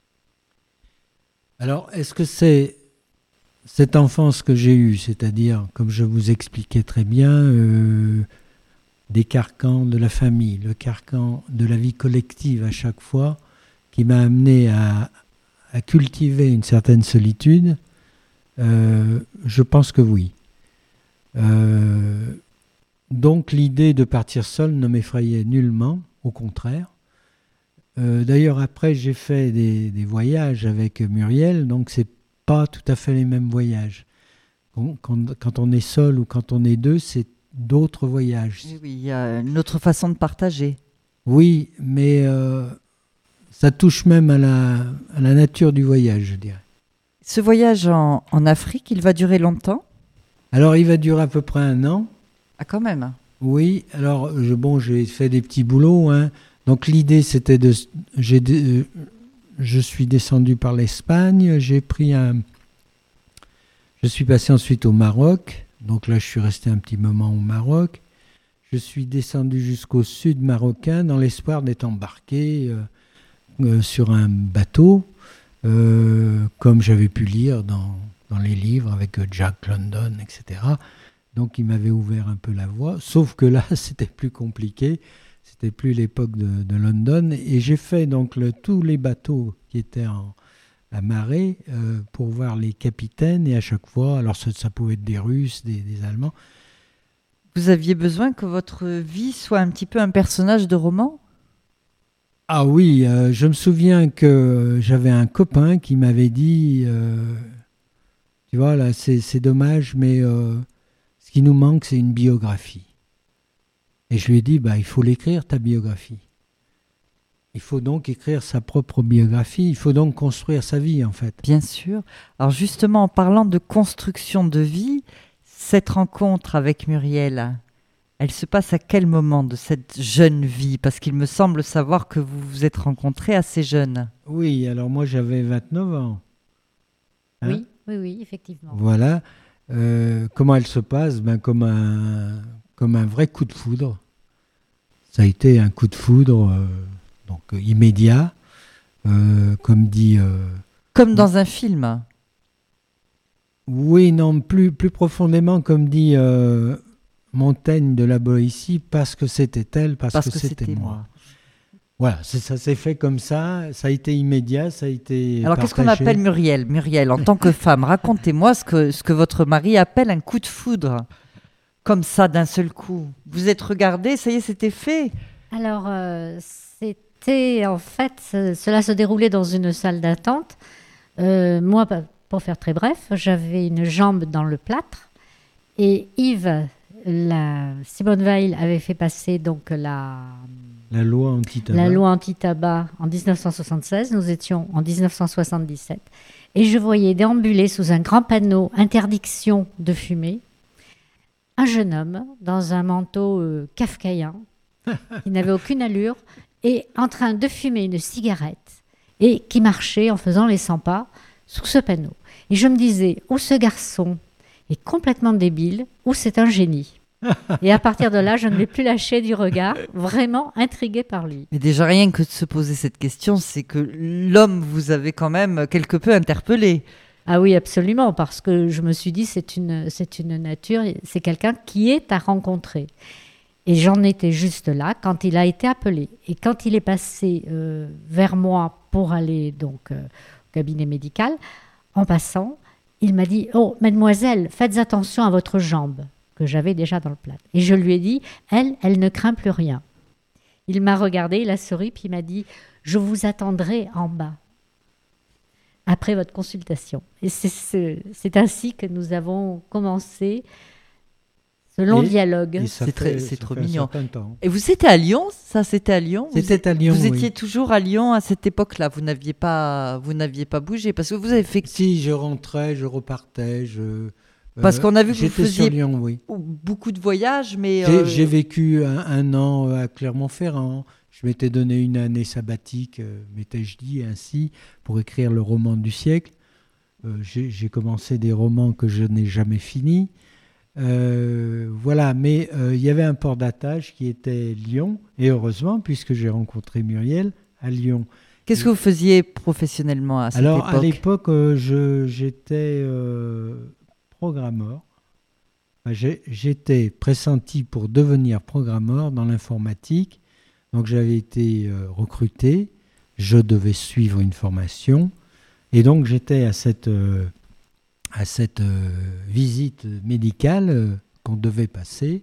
S3: Alors, est-ce que c'est cette enfance que j'ai eue, c'est-à-dire, comme je vous expliquais très bien, euh, des carcans de la famille, le carcan de la vie collective à chaque fois, qui m'a amené à, à cultiver une certaine solitude, euh, je pense que oui. Euh, donc l'idée de partir seul ne m'effrayait nullement, au contraire. Euh, d'ailleurs après j'ai fait des, des voyages avec Muriel, donc c'est pas tout à fait les mêmes voyages. Quand, quand, quand on est seul ou quand on est deux, c'est d'autres voyages.
S2: Oui, oui, il y a une autre façon de partager.
S3: Oui, mais euh, ça touche même à la, à la nature du voyage, je dirais.
S2: Ce voyage en, en Afrique, il va durer longtemps ?
S3: Alors il va durer à peu près un an.
S2: Ah, quand même.
S3: Oui, alors je, bon, j'ai fait des petits boulots. Hein. Donc l'idée c'était de, j'ai, euh, je suis descendu par l'Espagne. J'ai pris un, je suis passé ensuite au Maroc. Donc là je suis resté un petit moment au Maroc. Je suis descendu jusqu'au sud marocain dans l'espoir d'être embarqué euh, euh, sur un bateau, euh, comme j'avais pu lire dans dans les livres avec Jack London, et cetera. Donc il m'avait ouvert un peu la voie, sauf que là c'était plus compliqué, c'était plus l'époque de, de London, et j'ai fait donc le, tous les bateaux qui étaient en, à marée euh, pour voir les capitaines, et à chaque fois, alors ça, ça pouvait être des Russes, des, des Allemands.
S2: Vous aviez besoin que votre vie soit un petit peu un personnage de roman ?
S3: Ah oui, euh, je me souviens que j'avais un copain qui m'avait dit... Euh, Tu vois, là, c'est, c'est dommage, mais euh, ce qui nous manque, c'est une biographie. Et je lui ai dit, bah, il faut l'écrire, ta biographie. Il faut donc écrire sa propre biographie, il faut donc construire sa vie, en fait.
S2: Bien sûr. Alors justement, en parlant de construction de vie, cette rencontre avec Muriel, elle se passe à quel moment de cette jeune vie? Parce qu'il me semble savoir que vous vous êtes rencontrés assez jeunes.
S3: Oui, alors moi, j'avais vingt-neuf ans. Hein?
S4: Oui, oui, oui, effectivement.
S3: Voilà. Euh, comment elle se passe? Ben, comme, un, comme un vrai coup de foudre. Ça a été un coup de foudre euh, donc, euh, immédiat. Euh, comme dit... euh,
S2: Comme dans un film.
S3: oui, non, plus, plus profondément, comme dit euh, Montaigne de la Boétie, parce que c'était elle, parce,
S2: Parce
S3: que,
S2: que
S3: c'était
S2: c'était
S3: moi.
S2: moi.
S3: Voilà, c'est- ça s'est fait comme ça, ça a été immédiat, ça a été
S2: Alors qu'est-ce qu'on
S3: partagé.
S2: appelle Muriel? Muriel, en tant que femme, racontez-moi ce que, ce que votre mari appelle un coup de foudre. Comme ça, d'un seul coup. Vous êtes regardé, ça y est, c'était fait.
S4: Alors, euh, c'était en fait, ce- cela se déroulait dans une salle d'attente. Euh, moi, bah, pour faire très bref, j'avais une jambe dans le plâtre et Yves, la, Simone Veil avait fait passer donc la,
S3: La loi anti-tabac.
S4: la loi anti-tabac en dix-neuf cent soixante-seize. Nous étions en dix-neuf cent soixante-dix-sept et je voyais déambuler sous un grand panneau interdiction de fumer un jeune homme dans un manteau euh, kafkaïen qui n'avait aucune allure et en train de fumer une cigarette et qui marchait en faisant les cent pas sous ce panneau. Et je me disais, ou ce garçon est complètement débile, ou c'est un génie. Et à partir de là, je ne l'ai plus lâché du regard, vraiment intriguée par lui.
S2: Mais déjà, rien que de se poser cette question, c'est que l'homme vous avait quand même quelque peu interpellé.
S4: Ah oui, absolument, parce que je me suis dit, c'est une, c'est une nature, c'est quelqu'un qui est à rencontrer. Et j'en étais juste là quand il a été appelé. Et quand il est passé euh, vers moi pour aller donc euh, au cabinet médical, en passant, il m'a dit « Oh, mademoiselle, faites attention à votre jambe » que j'avais déjà dans le plâtre. Et je lui ai dit « Elle, elle ne craint plus rien ». Il m'a regardé, il a souri, puis il m'a dit « Je vous attendrai en bas » après votre consultation. Et c'est, c'est, c'est ainsi que nous avons commencé ce long
S3: Et-
S4: dialogue.
S3: Et ça
S2: C'est
S3: fait-
S2: très- c'est
S3: ça
S2: trop
S3: fait un
S2: mignon.
S3: certain temps.
S2: Et vous étiez à Lyon? Ça, c'était à Lyon? Vous
S3: C'était à Lyon,
S2: Vous
S3: oui.
S2: étiez toujours à Lyon à cette époque-là. Vous n'aviez pas, vous n'aviez pas bougé parce que vous avez fait
S3: Si, je rentrais, je repartais, je...
S2: Parce
S3: euh,
S2: qu'on a vu que vous
S3: j'étais
S2: faisiez-
S3: sur Lyon, oui.
S2: beaucoup de voyages, mais
S3: J'ai,
S2: euh,
S3: j'ai vécu un, un an à Clermont-Ferrand. Je m'étais donné une année sabbatique, euh, m'étais-je dit ainsi, pour écrire le roman du siècle. Euh, j'ai, j'ai commencé des romans que je n'ai jamais finis. Euh, voilà, mais euh, il y avait un port d'attache qui était Lyon, et heureusement, puisque j'ai rencontré Muriel à Lyon.
S2: qu'est-ce que vous faisiez professionnellement à cette
S3: Alors, à
S2: époque?
S3: l'époque, euh, je, j'étais euh, programmeur. Enfin, j'ai- j'étais pressenti pour devenir programmeur dans l'informatique. Donc, j'avais été euh, recruté. Je devais suivre une formation. Et donc, j'étais à cette, euh, à cette euh, visite médicale euh, qu'on devait passer,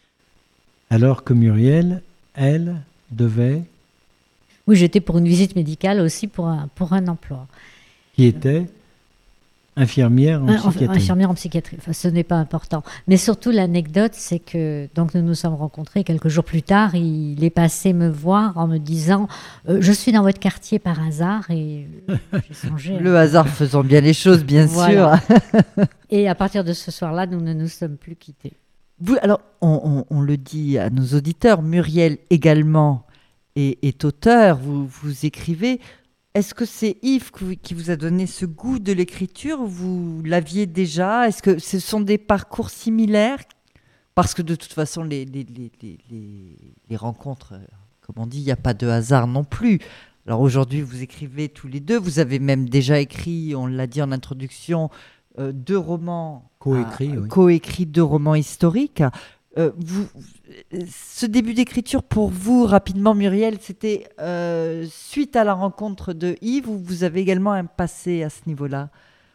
S3: alors que Muriel, elle, devait,
S4: Oui, j'étais pour une visite médicale aussi pour un, pour un emploi.
S3: qui était infirmière en
S4: Un- enfin,
S3: psychiatrie.
S4: infirmière en psychiatrie, enfin, ce n'est pas important. Mais surtout, l'anecdote, c'est que donc, nous nous sommes rencontrés quelques jours plus tard. Il est passé me voir en me disant euh, Je suis dans votre quartier par hasard. Et euh, j'ai songé.
S2: Le hasard faisant bien les choses, bien
S4: Voilà.
S2: sûr.
S4: Et à partir de ce soir-là, nous ne nous sommes plus quittés.
S2: Vous, alors, on, on- on le dit à nos auditeurs, Muriel également est, est auteur, vous, vous écrivez. Est-ce que c'est Yves qui vous- qui vous a donné ce goût de l'écriture? Vous l'aviez déjà? Est-ce que ce sont des parcours similaires? Parce que de toute façon, les, les, les, les, les- les rencontres, euh, comme on dit, il n'y a pas de hasard non plus. Alors aujourd'hui, vous écrivez tous les deux. Vous avez même déjà écrit, on l'a dit en introduction, euh, deux romans.
S3: Coécrits,
S2: euh,
S3: oui.
S2: coécrits, deux romans historiques. Euh, vous, ce début d'écriture pour vous, rapidement, Muriel, c'était euh, suite à la rencontre de Yves ou vous avez également un passé à ce niveau-là?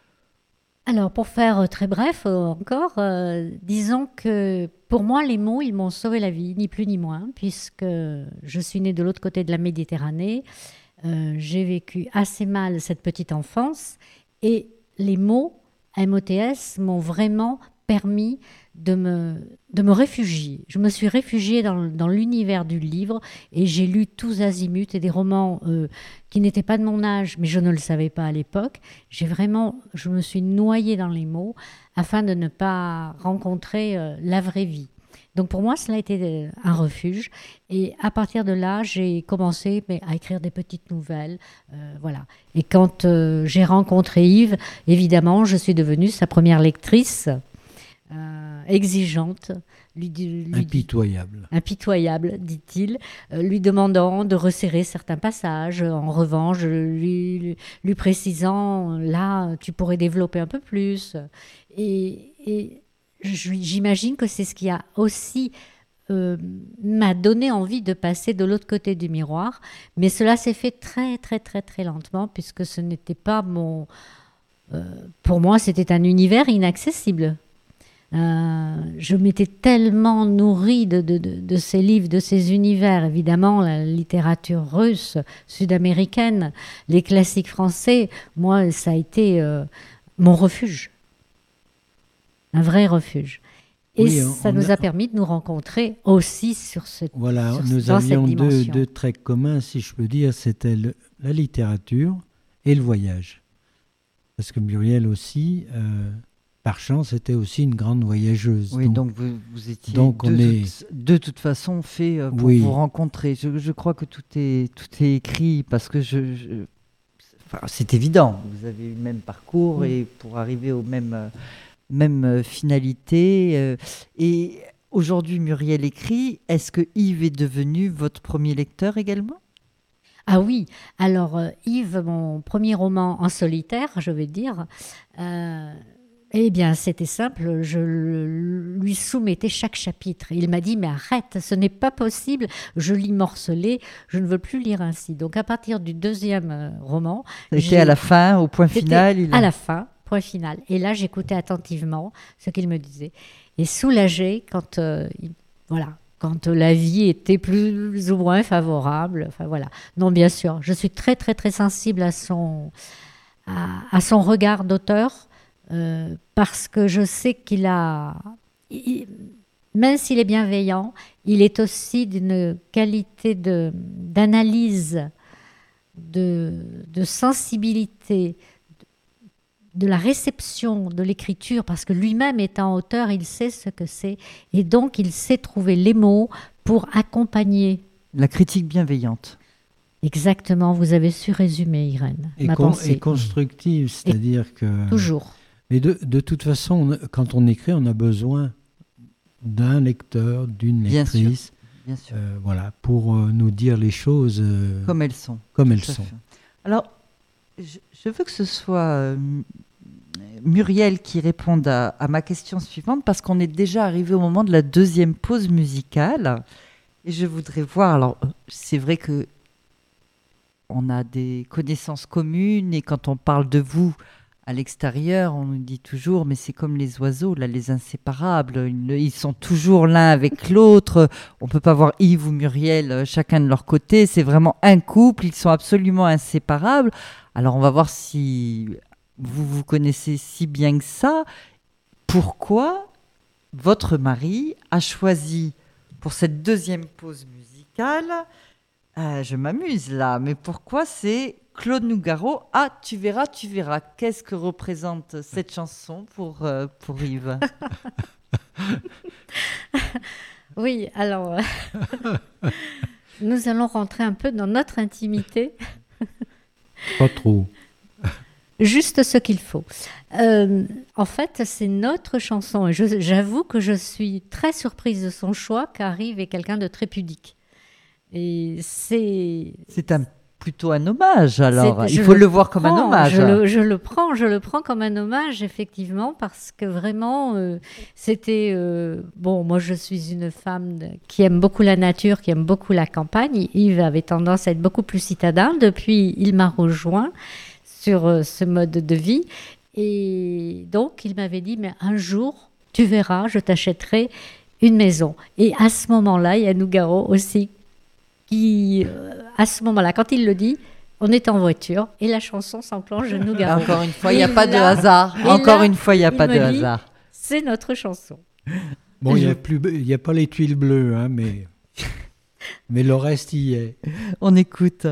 S4: Alors, pour faire euh, très bref euh, encore, euh, disons que pour moi, les mots, ils m'ont sauvé la vie, ni plus ni moins, puisque je suis née de l'autre côté de la Méditerranée. Euh, j'ai vécu assez mal cette petite enfance et les mots M O T S m'ont vraiment permis de me, de me réfugier. Je me suis réfugiée dans, dans l'univers du livre et j'ai lu tous azimuts et des romans euh, qui n'étaient pas de mon âge, mais je ne le savais pas à l'époque. J'ai vraiment, je me suis noyée dans les mots afin de ne pas rencontrer euh, la vraie vie. Donc pour moi, cela a été un refuge. Et à partir de là, j'ai commencé mais, à écrire des petites nouvelles. Euh, voilà. Et quand euh, j'ai rencontré Yves, évidemment, je suis devenue sa première lectrice, euh, exigeante, lui, lui,
S3: impitoyable.
S4: Impitoyable, dit-il, euh, lui demandant de resserrer certains passages. En revanche, lui, lui, lui précisant, là, tu pourrais développer un peu plus. Et... et j'imagine que c'est ce qui a aussi euh, m'a donné envie de passer de l'autre côté du miroir, mais cela s'est fait très très très très lentement puisque ce n'était pas mon... Euh, pour moi, c'était un univers inaccessible. Euh, je m'étais tellement nourrie de, de, de, de ces livres, de ces univers, évidemment, la littérature russe, sud-américaine, les classiques français. Moi, ça a été euh, mon refuge. Un vrai refuge. Et
S3: oui, on,
S4: ça
S3: on
S4: nous
S3: a...
S4: a permis de nous rencontrer aussi sur ce
S3: Voilà,
S4: sur,
S3: nous
S4: dans
S3: avions
S4: cette
S3: deux,
S4: dimension.
S3: deux traits communs, si je peux dire, c'était le, la littérature et le voyage. Parce que Muriel aussi, euh, par chance, était aussi une grande voyageuse.
S2: Oui,
S3: donc,
S2: donc vous, vous étiez
S3: donc
S2: de,
S3: on est...
S2: toute, de toute façon fait euh, pour
S3: oui.
S2: vous rencontrer. Je, je crois que tout est, tout est écrit parce que je... je... Enfin, c'est évident, vous avez eu le même parcours
S4: Oui.
S2: et pour arriver au même... Euh, même euh, finalité. Euh, et aujourd'hui, Muriel écrit. Est-ce que Yves est devenu votre premier lecteur également ?
S4: Ah oui, alors euh, Yves, mon premier roman en solitaire, je vais dire, euh, eh bien c'était simple, je le, lui soumettais chaque chapitre. Il m'a dit, mais arrête, ce n'est pas possible, je lis morcelé, je ne veux plus lire ainsi. Donc à partir du deuxième euh, roman...
S2: C'était à la fin, au point final il a...
S4: À la fin. Point final. Et là, j'écoutais attentivement ce qu'il me disait. Et soulagée quand, euh, il, voilà, quand la vie était plus ou moins favorable. Enfin, voilà. Non, bien sûr, je suis très, très, très sensible à son, à, à son regard d'auteur euh, parce que je sais qu'il a... Il, même s'il est bienveillant, il est aussi d'une qualité de, d'analyse, de, de sensibilité, de la réception de l'écriture, parce que lui-même étant auteur, il sait ce que c'est, et donc il sait trouver les mots pour accompagner.
S2: La critique bienveillante.
S4: Exactement, vous avez su résumer, Irène,
S3: et,
S4: ma
S3: con,
S4: pensée.
S3: et constructive, c'est-à-dire que...
S4: Toujours.
S3: Mais de, de toute façon, quand on écrit, on a besoin d'un lecteur, d'une
S2: Bien
S3: lectrice,
S2: sûr. Bien sûr.
S3: Euh, voilà, pour euh, nous dire les choses euh,
S2: Comme elles sont.
S3: comme elles
S2: Tout à
S3: sont.
S2: fait. Alors, je, je veux que ce soit euh, Muriel qui réponde à, à ma question suivante, parce qu'on est déjà arrivé au moment de la deuxième pause musicale. Et je voudrais voir, alors c'est vrai que on a des connaissances communes, et quand on parle de vous à l'extérieur, on nous dit toujours, mais c'est comme les oiseaux, là, les inséparables, ils, ils sont toujours l'un avec l'autre. On ne peut pas voir Yves ou Muriel euh, chacun de leur côté, c'est vraiment un couple, ils sont absolument inséparables. Alors on va voir si vous vous connaissez si bien que ça. Pourquoi votre mari a choisi pour cette deuxième pause musicale, euh, je m'amuse là, mais pourquoi c'est Claude Nougaro? Ah, tu verras, tu verras. Qu'est-ce que représente cette chanson pour, euh, pour Yves?
S4: Oui, alors, euh, nous allons rentrer un peu dans notre intimité.
S3: Pas trop.
S4: Juste ce qu'il faut. Euh, en fait, c'est notre chanson. Et je, j'avoue que je suis très surprise de son choix, car Yves est quelqu'un de très pudique. Et c'est...
S2: C'est un, plutôt un hommage, alors.
S4: C'est-
S2: Il
S4: je
S2: faut
S4: le
S2: le voir comme un
S4: prends,
S2: hommage.
S4: Je le, je le prends, je le prends comme un hommage, effectivement, parce que vraiment, euh, c'était... euh, bon, moi, je suis une femme de- qui aime beaucoup la nature, qui aime beaucoup la campagne. Yves avait tendance à être beaucoup plus citadin. Depuis, il m'a rejoint sur euh, ce mode de vie. Et donc, il m'avait dit, mais un jour, tu verras, je t'achèterai une maison. Et à ce moment-là, il y a Nougaro aussi, qui, euh, à ce moment-là, quand il le dit, on est en voiture et la chanson s'enclenche de Nougaro.
S2: Encore une fois, il n'y a
S4: Et
S2: pas de
S4: là-
S2: hasard.
S4: et
S2: Encore
S4: là,
S2: une fois, il n'y a
S4: il
S2: pas
S4: me
S2: de
S4: dit,
S2: hasard.
S4: C'est notre chanson.
S3: Bon, il n'y
S2: Je-
S3: a, plus- il y a pas les tuiles bleues, hein, mais, mais le reste y est.
S2: On écoute.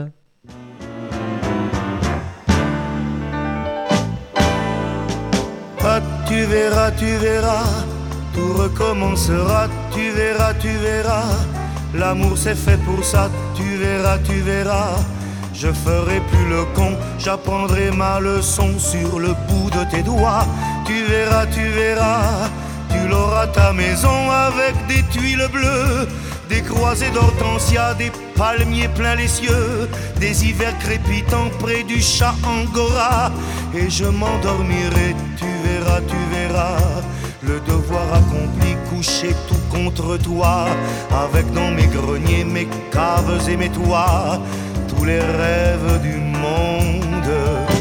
S6: Ah, tu verras, tu verras, tout recommencera, tu verras, tu verras. L'amour c'est fait pour ça, tu verras, tu verras. Je ferai plus le con, j'apprendrai ma leçon sur le bout de tes doigts. Tu verras, tu verras, tu l'auras ta maison avec des tuiles bleues, des croisées d'hortensia, des palmiers plein les cieux, des hivers crépitants près du chat Angora. Et je m'endormirai, tu verras, tu verras, le devoir accompli, couché tout contre toi, avec dans mes greniers, mes caves et mes toits, tous les rêves du monde.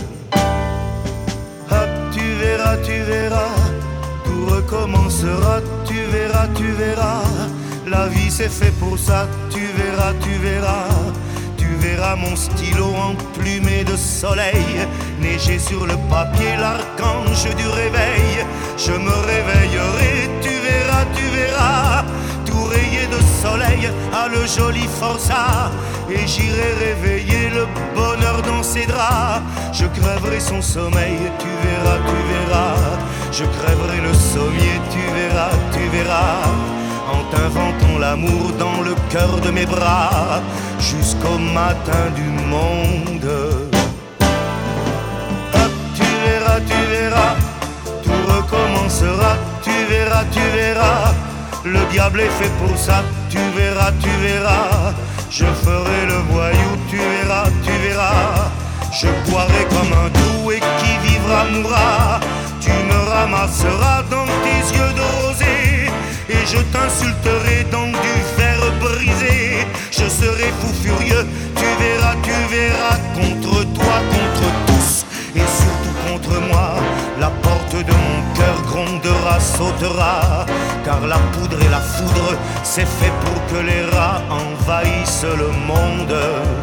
S6: Ah, tu verras, tu verras, tout recommencera, tu verras, tu verras. La vie c'est fait pour ça, tu verras, tu verras. Tu verras mon stylo emplumé de soleil, neiger sur le papier l'archange du réveil. Je me réveillerai, tu verras, tu verras, tout rayé de soleil à le joli forçat. Et j'irai réveiller le bonheur dans ses draps. Je crèverai son sommeil, tu verras, tu verras. Je crèverai le sommier, tu verras, tu verras. En t'inventant l'amour dans le cœur de mes bras, jusqu'au matin du monde. Hop, tu verras, tu verras, tout recommencera, tu verras, tu verras. Le diable est fait pour ça, tu verras, tu verras. Je ferai le voyou, tu verras, tu verras. Je boirai comme un trou et qui vivra mourra. Tu me ramasseras dans tes yeux de rosée, et je t'insulterai dans du fer brisé. Je serai fou furieux, tu verras, tu verras. Contre toi, contre tous, et surtout contre moi. La porte de mon cœur grondera, sautera, car la poudre et la foudre, c'est fait pour que les rats envahissent le monde.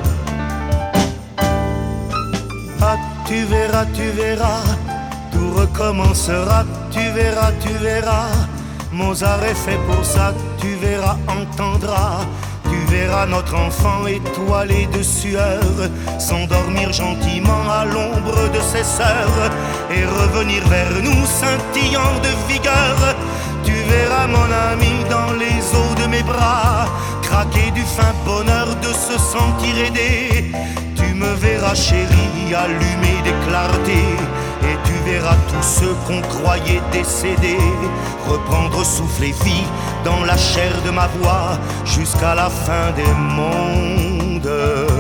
S6: Ah, tu verras, tu verras, tout recommencera, tu verras, tu verras. Mozart est fait pour ça, tu verras, entendras. Tu verras notre enfant étoilé de sueur s'endormir gentiment à l'ombre de ses sœurs et revenir vers nous scintillant de vigueur. Tu verras mon ami dans les eaux de mes bras craquer du fin bonheur de se sentir aidé. Tu me verras chérie allumé des clartés, et tu verras tous ceux qu'on croyait décédés reprendre souffle et vie dans la chair de ma voix jusqu'à la fin des mondes.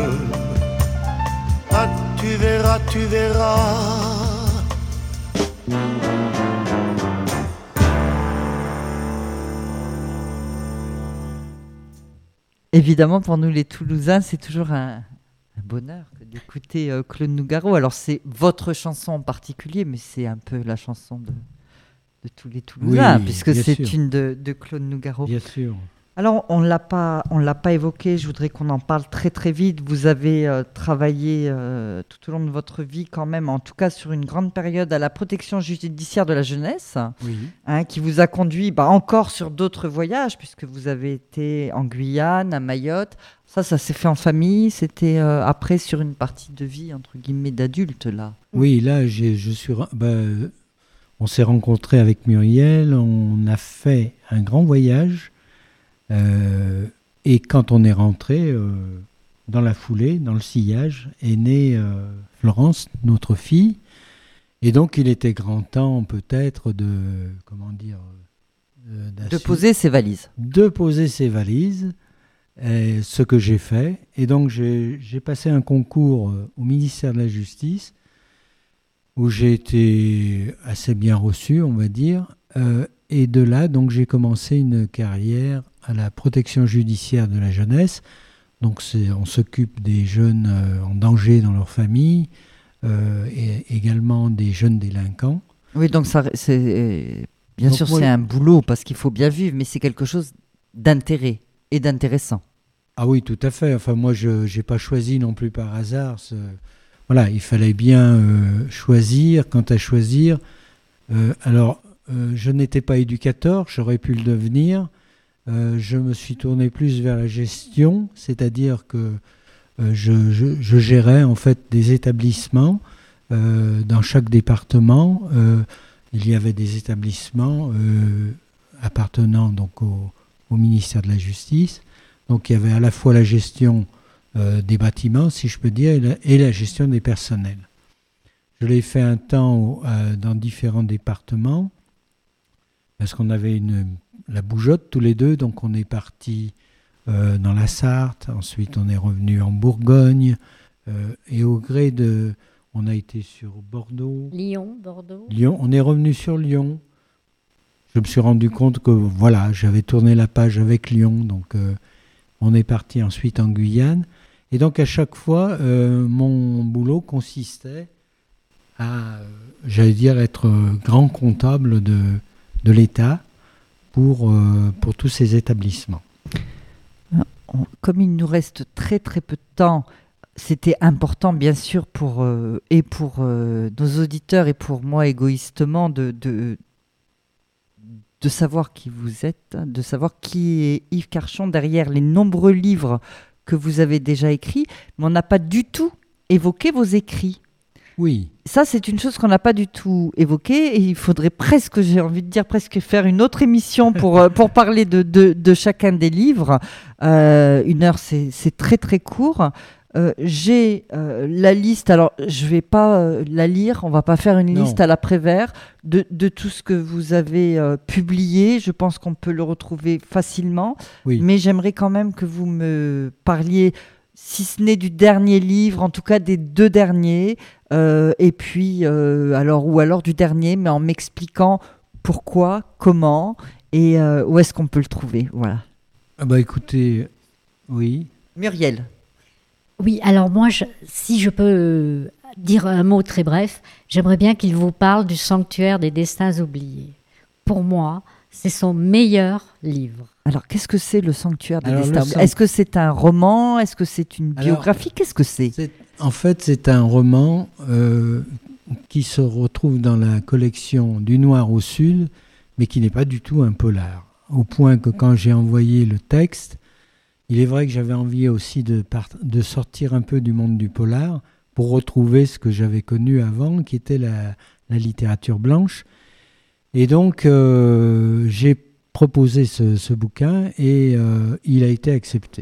S6: Ah, tu verras, tu verras.
S2: Évidemment, pour nous les Toulousains, c'est toujours un, un bonheur d'écouter euh, Claude Nougaro. Alors, c'est votre chanson en particulier, mais c'est un peu la chanson de, de tous les Toulousains,
S3: Oui,
S2: puisque
S3: bien
S2: c'est
S3: sûr.
S2: une de, de Claude Nougaro.
S3: Bien sûr.
S2: Alors, on l'a pas, on l'a pas évoqué, je voudrais qu'on en parle très très vite. Vous avez euh, travaillé euh, tout au long de votre vie quand même, en tout cas sur une grande période, à la protection judiciaire de la jeunesse,
S3: Oui.
S2: hein, qui vous a conduit bah, encore sur d'autres voyages, puisque vous avez été en Guyane, à Mayotte. Ça, ça s'est fait en famille, c'était euh, après sur une partie de vie, entre guillemets, d'adulte, là.
S3: Oui, là, j'ai, je suis. ra- bah, on s'est rencontrés avec Muriel, on a fait un grand voyage. Euh, et quand on est rentré, euh, dans la foulée, dans le sillage, est née euh, Florence, notre fille. Et donc, il était grand temps, peut-être, de. Comment dire euh,
S2: De
S3: d'assu-
S2: poser ses valises.
S3: de poser ses valises, euh, ce que j'ai fait. Et donc, j'ai, j'ai passé un concours euh, au ministère de la Justice, où j'ai été assez bien reçu, on va dire. Euh, et de là, donc, j'ai commencé une carrière à la protection judiciaire de la jeunesse. Donc, c'est, on s'occupe des jeunes euh, en danger dans leur famille, euh, et également des jeunes délinquants.
S2: Oui, donc ça, c'est, bien
S3: Donc
S2: sûr,
S3: moi,
S2: c'est un boulot, parce qu'il faut bien vivre, mais c'est quelque chose d'intérêt et d'intéressant.
S3: Ah oui, tout à fait. Enfin, moi, je n'ai pas choisi non plus par hasard. Ce... Voilà, il fallait bien euh, choisir. Quant à choisir, euh, alors, euh, je n'étais pas éducateur, j'aurais pu le devenir. Euh, je me suis tourné plus vers la gestion, c'est-à-dire que euh, je, je, je gérais en fait des établissements euh, dans chaque département. Euh, il y avait des établissements euh, appartenant donc au, au ministère de la Justice. Donc il y avait à la fois la gestion euh, des bâtiments, si je peux dire, et la, et la gestion des personnels. Je l'ai fait un temps euh, dans différents départements parce qu'on avait une la bougeotte tous les deux, donc on est parti euh, dans la Sarthe, ensuite on est revenu en Bourgogne, euh, et au gré de... On a été sur Bordeaux.
S4: Lyon, Bordeaux.
S3: Lyon, on est revenu sur Lyon. Je me suis rendu compte que voilà, j'avais tourné la page avec Lyon, donc euh, on est parti ensuite en Guyane. Et donc à chaque fois, euh, mon boulot consistait à, euh, j'allais dire, être euh, grand comptable de, de l'État, Pour, euh, pour tous ces établissements.
S2: On- Comme il nous reste très très peu de temps, c'était important bien sûr pour, euh, et pour euh, nos auditeurs et pour moi égoïstement de, de, de savoir qui vous êtes, hein, de savoir qui est Yves Carchon derrière les nombreux livres que vous avez déjà écrits, mais on n'a pas du tout évoqué vos écrits.
S3: Oui,
S2: Ça, c'est une chose qu'on n'a pas du tout évoquée et il faudrait presque, j'ai envie de dire, presque faire une autre émission pour, euh, pour parler de, de, de chacun des livres. Euh, une heure, c'est c'est très très court. Euh, j'ai euh, la liste, alors je ne vais pas euh, la lire, on ne va pas faire une
S3: Non.
S2: liste à l'après-vert de, de tout ce que vous avez euh, publié. Je pense qu'on peut le retrouver facilement,
S3: oui.
S2: mais j'aimerais quand même que vous me parliez, si ce n'est du dernier livre, en tout cas des deux derniers, euh, et puis euh, alors ou alors du dernier, mais en m'expliquant pourquoi, comment et euh, où est-ce qu'on peut le trouver. Voilà.
S3: Ah bah écoutez, oui.
S2: Muriel.
S4: Oui, alors moi, je- si je peux euh, dire un mot très bref, j'aimerais bien qu'il vous parle du Sanctuaire des destins oubliés. Pour moi, c'est son meilleur livre.
S2: Alors, qu'est-ce que c'est le Sanctuaire des
S3: Alors, le
S2: destins
S3: sanct-
S2: Est-ce que c'est un roman Est-ce que c'est une
S3: Alors,
S2: biographie Qu'est-ce que c'est
S3: C'est- en fait, c'est un roman euh, qui se retrouve dans la collection Du Noir au Sud, mais qui n'est pas du tout un polar. Au point que quand j'ai envoyé le texte, il est vrai que j'avais envie aussi de, part- de sortir un peu du monde du polar pour retrouver ce que j'avais connu avant, qui était la, la littérature blanche. Et donc, euh, j'ai proposé ce, ce bouquin et euh, il a été accepté.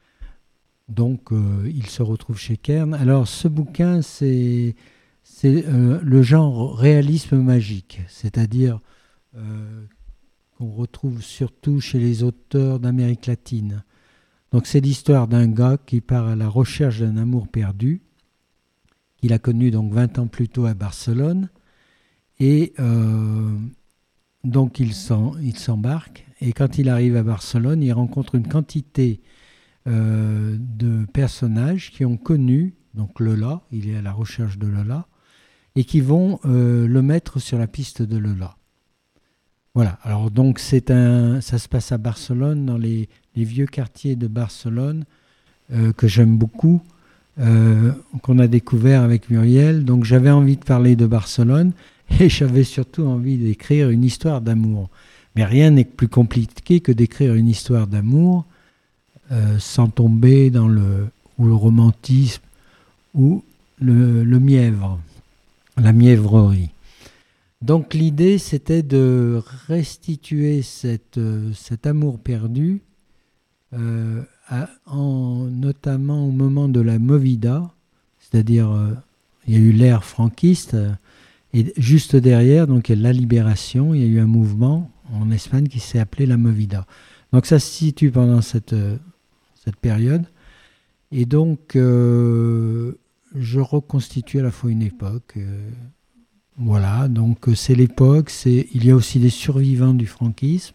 S3: Donc, euh, il se retrouve chez Kern. Alors, ce bouquin, c'est, c'est euh, le genre réalisme magique, c'est-à-dire euh, qu'on retrouve surtout chez les auteurs d'Amérique latine. Donc, c'est l'histoire d'un gars qui part à la recherche d'un amour perdu, qu'il a connu donc vingt ans plus tôt à Barcelone. Et euh, donc, il, s'en, il s'embarque. Et quand il arrive à Barcelone, il rencontre une quantité euh, de personnages qui ont connu donc Lola, il est à la recherche de Lola, et qui vont euh, le mettre sur la piste de Lola. Voilà, alors donc c'est un, ça se passe à Barcelone, dans les, les vieux quartiers de Barcelone, euh, que j'aime beaucoup, euh, qu'on a découvert avec Muriel. Donc j'avais envie de parler de Barcelone, et j'avais surtout envie d'écrire une histoire d'amour. Mais rien n'est plus compliqué que d'écrire une histoire d'amour euh, sans tomber dans le, ou le romantisme ou le, le mièvre, la mièvrerie. Donc l'idée, c'était de restituer cette, euh, cet amour perdu, euh, à, en, notamment au moment de la Movida, c'est-à-dire euh, il y a eu l'ère franquiste, euh, et juste derrière, donc il y a la libération, il y a eu un mouvement en Espagne qui s'est appelé la Movida. Donc ça se situe pendant cette, euh, cette période, et donc euh, je reconstitue à la fois une époque. Euh, Voilà, donc euh, c'est l'époque, c'est, il y a aussi des survivants du franquisme,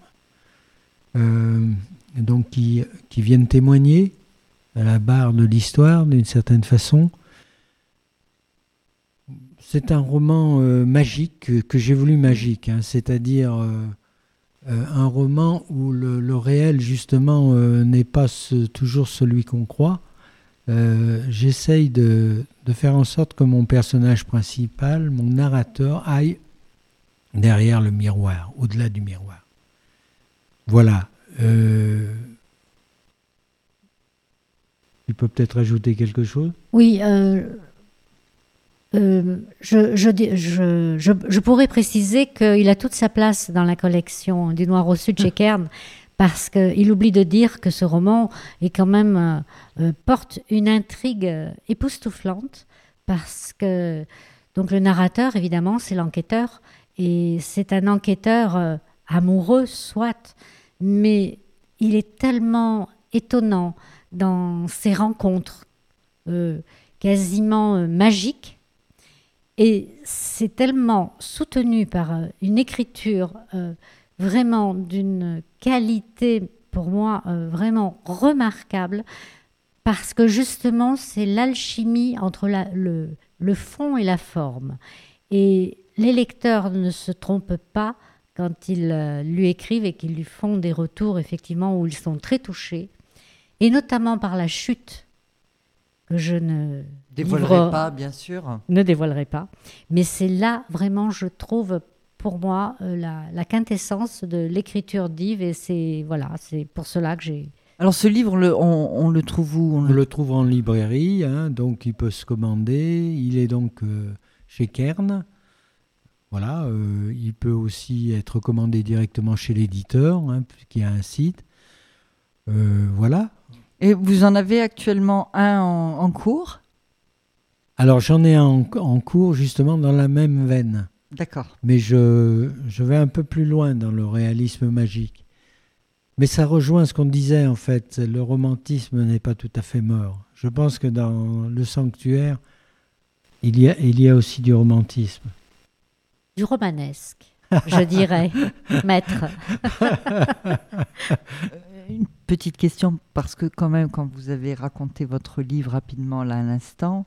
S3: euh, donc qui, qui viennent témoigner à la barre de l'histoire d'une certaine façon. C'est un roman euh, magique que, que j'ai voulu magique, hein, c'est-à-dire euh, euh, un roman où le, le réel justement euh, n'est pas ce, toujours celui qu'on croit. Euh, j'essaye de, de faire en sorte que mon personnage principal, mon narrateur, aille derrière le miroir, au-delà du miroir. Voilà. Euh... Tu peux peut-être ajouter quelque chose ?
S4: Oui, euh, euh, je, je, dis- je, je, je pourrais préciser qu'il a toute sa place dans la collection du Noir au Sud chez Kern, parce qu'il oublie de dire que ce roman est quand même, euh, euh, porte une intrigue euh, époustouflante, parce que donc le narrateur, évidemment, c'est l'enquêteur, et c'est un enquêteur euh, amoureux, soit, mais il est tellement étonnant dans ses rencontres euh, quasiment euh, magiques, et c'est tellement soutenu par euh, une écriture euh, vraiment d'une qualité pour moi euh, vraiment remarquable, parce que justement c'est l'alchimie entre la- le, le fond et la forme, et les lecteurs ne se trompent pas quand ils euh, lui écrivent et qu'ils lui font des retours effectivement où ils sont très touchés, et notamment par la chute que je ne
S2: Dévoilerai
S4: livre-
S2: pas, bien sûr.
S4: ne dévoilerai pas. Mais c'est là, vraiment, je trouve, pour moi, euh, la, la quintessence de l'écriture d'Yves. Et c'est, voilà, c'est pour cela que j'ai...
S2: Alors ce livre, le- on, on le trouve où? On
S3: On
S2: le-
S3: le trouve en librairie, hein, donc il peut se commander. Il est donc euh, chez Kern. Voilà, euh, il peut aussi être commandé directement chez l'éditeur, hein, qui a un site. Euh, voilà.
S2: Et vous en avez actuellement un en, en cours?
S3: Alors j'en ai un en, en cours justement dans la même veine,
S2: D'accord.
S3: mais je, je vais un peu plus loin dans le réalisme magique. Mais ça rejoint ce qu'on disait en fait, le romantisme n'est pas tout à fait mort. Je pense que dans Le Sanctuaire, il y a, il y a aussi du romantisme.
S4: Du romanesque, je dirais, maître.
S2: Une petite question, parce que quand même, quand vous avez raconté votre livre rapidement là à l'instant,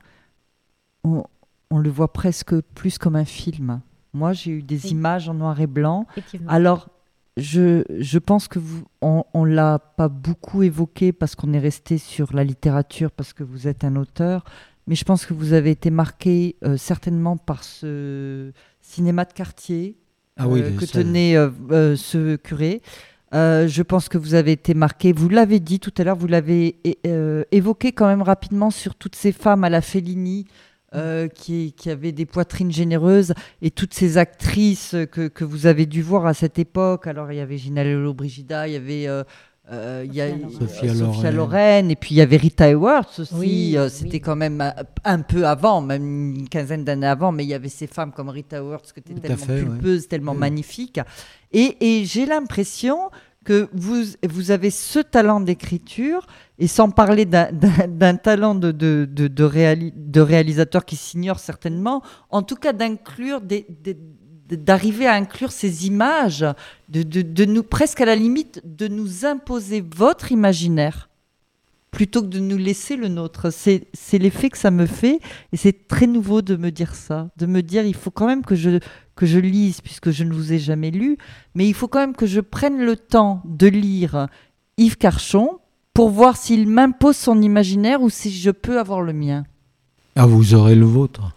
S2: on, on le voit presque plus comme un film. Moi, j'ai eu des
S4: Oui.
S2: images en noir et blanc.
S4: Effectivement.
S2: Alors, je, je pense que vous, on ne l'a pas beaucoup évoqué parce qu'on est resté sur la littérature, parce que vous êtes un auteur, mais je pense que vous avez été marqué euh, certainement par ce cinéma de quartier
S3: Ah oui,
S2: euh, que
S3: ça-
S2: tenait euh, euh, ce curé. Euh, je pense que vous avez été marqué, vous l'avez dit tout à l'heure, vous l'avez é- euh, évoqué quand même rapidement sur toutes ces femmes à la Fellini euh, qui, qui avaient des poitrines généreuses, et toutes ces actrices que, que vous avez dû voir à cette époque. Alors il y avait Gina Lollobrigida, il y avait euh, euh, il y a-
S4: Sophia
S2: euh,
S3: Loren.
S2: Sophia Loren, et puis il y avait Rita Hayworth aussi.
S4: Oui,
S2: euh,
S4: oui.
S2: C'était quand même un, un peu avant, même une quinzaine d'années avant, mais il y avait ces femmes comme Rita Hayworth qui étaient
S3: Tout à
S2: tellement
S3: fait, ouais.
S2: pulpeuses, tellement
S3: Oui.
S2: magnifiques. Et, et j'ai l'impression que vous, vous avez ce talent d'écriture, et sans parler d'un, d'un- d'un talent de, de, de, de, réali- de réalisateur qui s'ignore certainement, en tout cas d'inclure des, des- de- d'arriver à inclure ces images, de, de, de nous, presque à la limite, de nous imposer votre imaginaire plutôt que de nous laisser le nôtre. C'est, c'est l'effet que ça me fait, et c'est très nouveau de me dire ça, de me dire il faut quand même que je, que je lise, puisque je ne vous ai jamais lu, mais il faut quand même que je prenne le temps de lire Yves Carchon pour voir s'il m'impose son imaginaire ou si je peux avoir le mien.
S3: Ah, vous aurez le vôtre.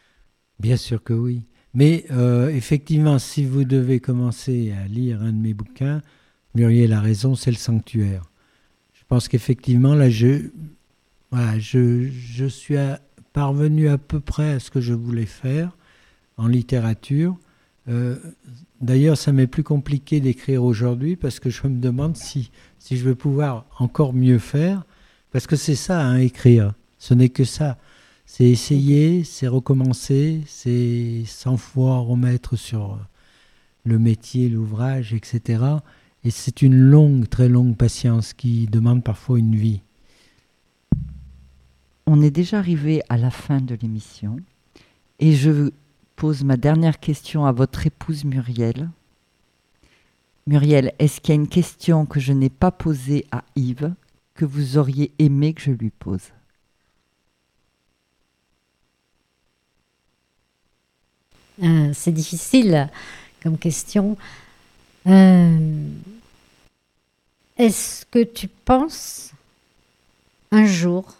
S3: Bien sûr que oui. Mais euh, effectivement, si vous devez commencer à lire un de mes bouquins, Muriel a raison, c'est Le Sanctuaire. Je pense qu'effectivement, là, je, voilà, je, je suis à- parvenu à peu près à ce que je voulais faire en littérature. Euh, d'ailleurs, ça m'est plus compliqué d'écrire aujourd'hui parce que je me demande si, si je vais pouvoir encore mieux faire. Parce que c'est ça, hein, écrire. Ce n'est que ça. C'est essayer, c'est recommencer, c'est cent fois remettre sur le métier, l'ouvrage, et cetera. Et c'est une longue, très longue patience qui demande parfois une vie.
S2: On est déjà arrivé à la fin de l'émission, et je pose ma dernière question à votre épouse Muriel. Muriel, est-ce qu'il y a une question que je n'ai pas posée à Yves que vous auriez aimé que je lui pose ?
S4: Euh, c'est difficile comme question. Euh, est-ce que tu penses un jour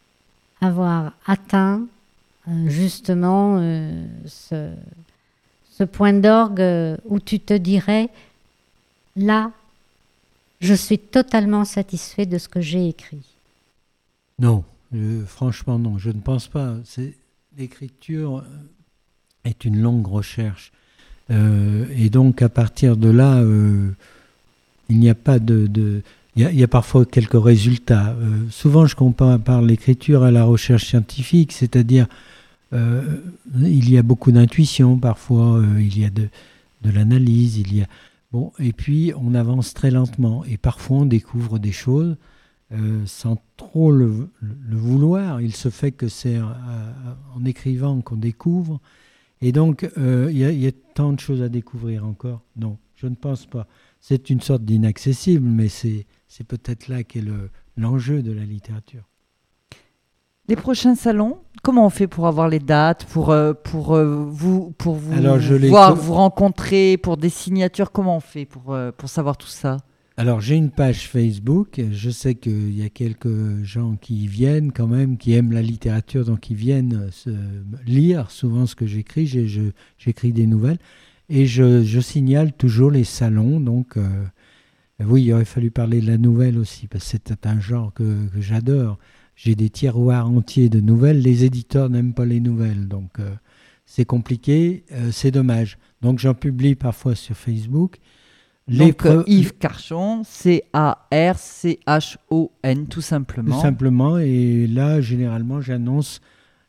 S4: avoir atteint euh, justement euh, ce, ce point d'orgue euh, où tu te dirais, là, je suis totalement satisfait de ce que j'ai écrit.
S3: Non, euh, franchement non, je ne pense pas. C'est, l'écriture est une longue recherche. Euh, et donc à partir de là, euh, il n'y a pas de... de il, y a, il y a parfois quelques résultats. Euh, souvent je compare l'écriture à la recherche scientifique, c'est-à-dire euh, il y a beaucoup d'intuition parfois, euh, il y a de, de l'analyse, il y a... Bon, et puis on avance très lentement et parfois on découvre des choses euh, sans trop le, le vouloir. Il se fait que c'est euh, en écrivant qu'on découvre. Et donc, il euh, y, y a tant de choses à découvrir encore. Non, je ne pense pas. C'est une sorte d'inaccessible, mais c'est, c'est peut-être là qu'est le, l'enjeu de la littérature.
S2: Les prochains salons, comment on fait pour avoir les dates, pour, euh, pour, euh, vous, pour vous
S3: Alors, je
S2: voir,
S3: les...
S2: vous rencontrer, pour des signatures? Comment on fait pour, euh, pour savoir tout ça?
S3: Alors, j'ai une page Facebook. Je sais qu'il y a quelques gens qui y viennent quand même, qui aiment la littérature, donc ils viennent se lire souvent ce que j'écris. J'ai, je, j'écris des nouvelles et je, je signale toujours les salons. Donc, euh, oui, il aurait fallu parler de la nouvelle aussi, parce que c'est un genre que, que j'adore. J'ai des tiroirs entiers de nouvelles. Les éditeurs n'aiment pas les nouvelles, donc euh, c'est compliqué, euh, c'est dommage. Donc, j'en publie parfois sur Facebook.
S2: Les Donc,
S3: pre...
S2: Yves Carchon, C A R C H O N, tout simplement.
S3: Tout simplement, et là, généralement, j'annonce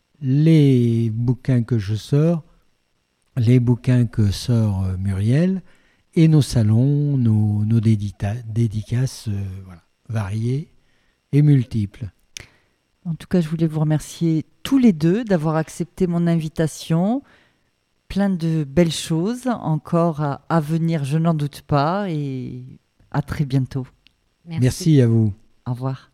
S3: les bouquins que je sors, les bouquins que sort euh, Muriel, et nos salons, nos, nos dédita- dédicaces euh, voilà, variées et multiples.
S2: En tout cas, je voulais vous remercier tous les deux d'avoir accepté mon invitation. Plein de belles choses encore à, à venir, je n'en doute pas, et à très bientôt.
S4: Merci,
S3: Merci à vous.
S2: Au revoir.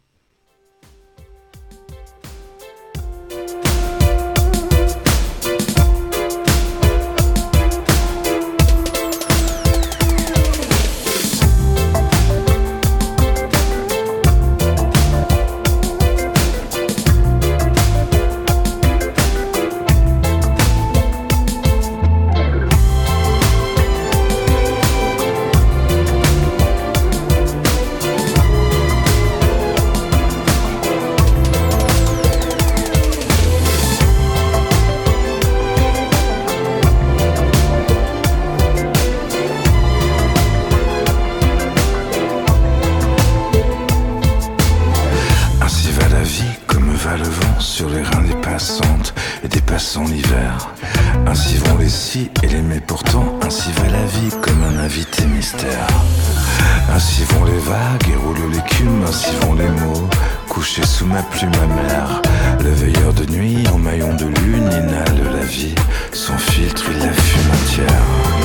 S1: Sur les reins des passantes et des passants l'hiver. Ainsi vont les si et les mais pourtant. Ainsi va la vie comme un invité mystère. Ainsi vont les vagues et roule l'écume. Ainsi vont les mots couchés sous ma plume amère. Le veilleur de nuit en maillon de lune inhale la vie. Son filtre il la fume entière.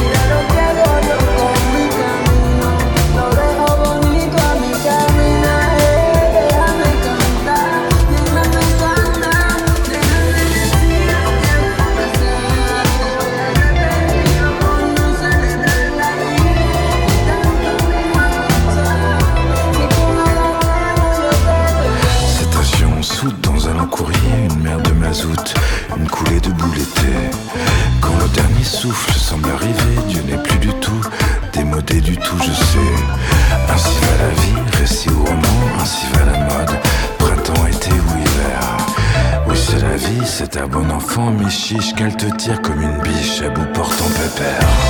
S1: Dans un long courrier, une mer de mazout, une coulée de boue l'été. Quand le dernier souffle semble arriver, Dieu n'est plus du tout démodé du tout, je sais. Ainsi va la vie, récit ou roman, ainsi va la mode, printemps, été ou hiver. Oui, c'est la vie, c'est un bon enfant, mi-chiche qu'elle te tire comme une biche à bout portant pépère.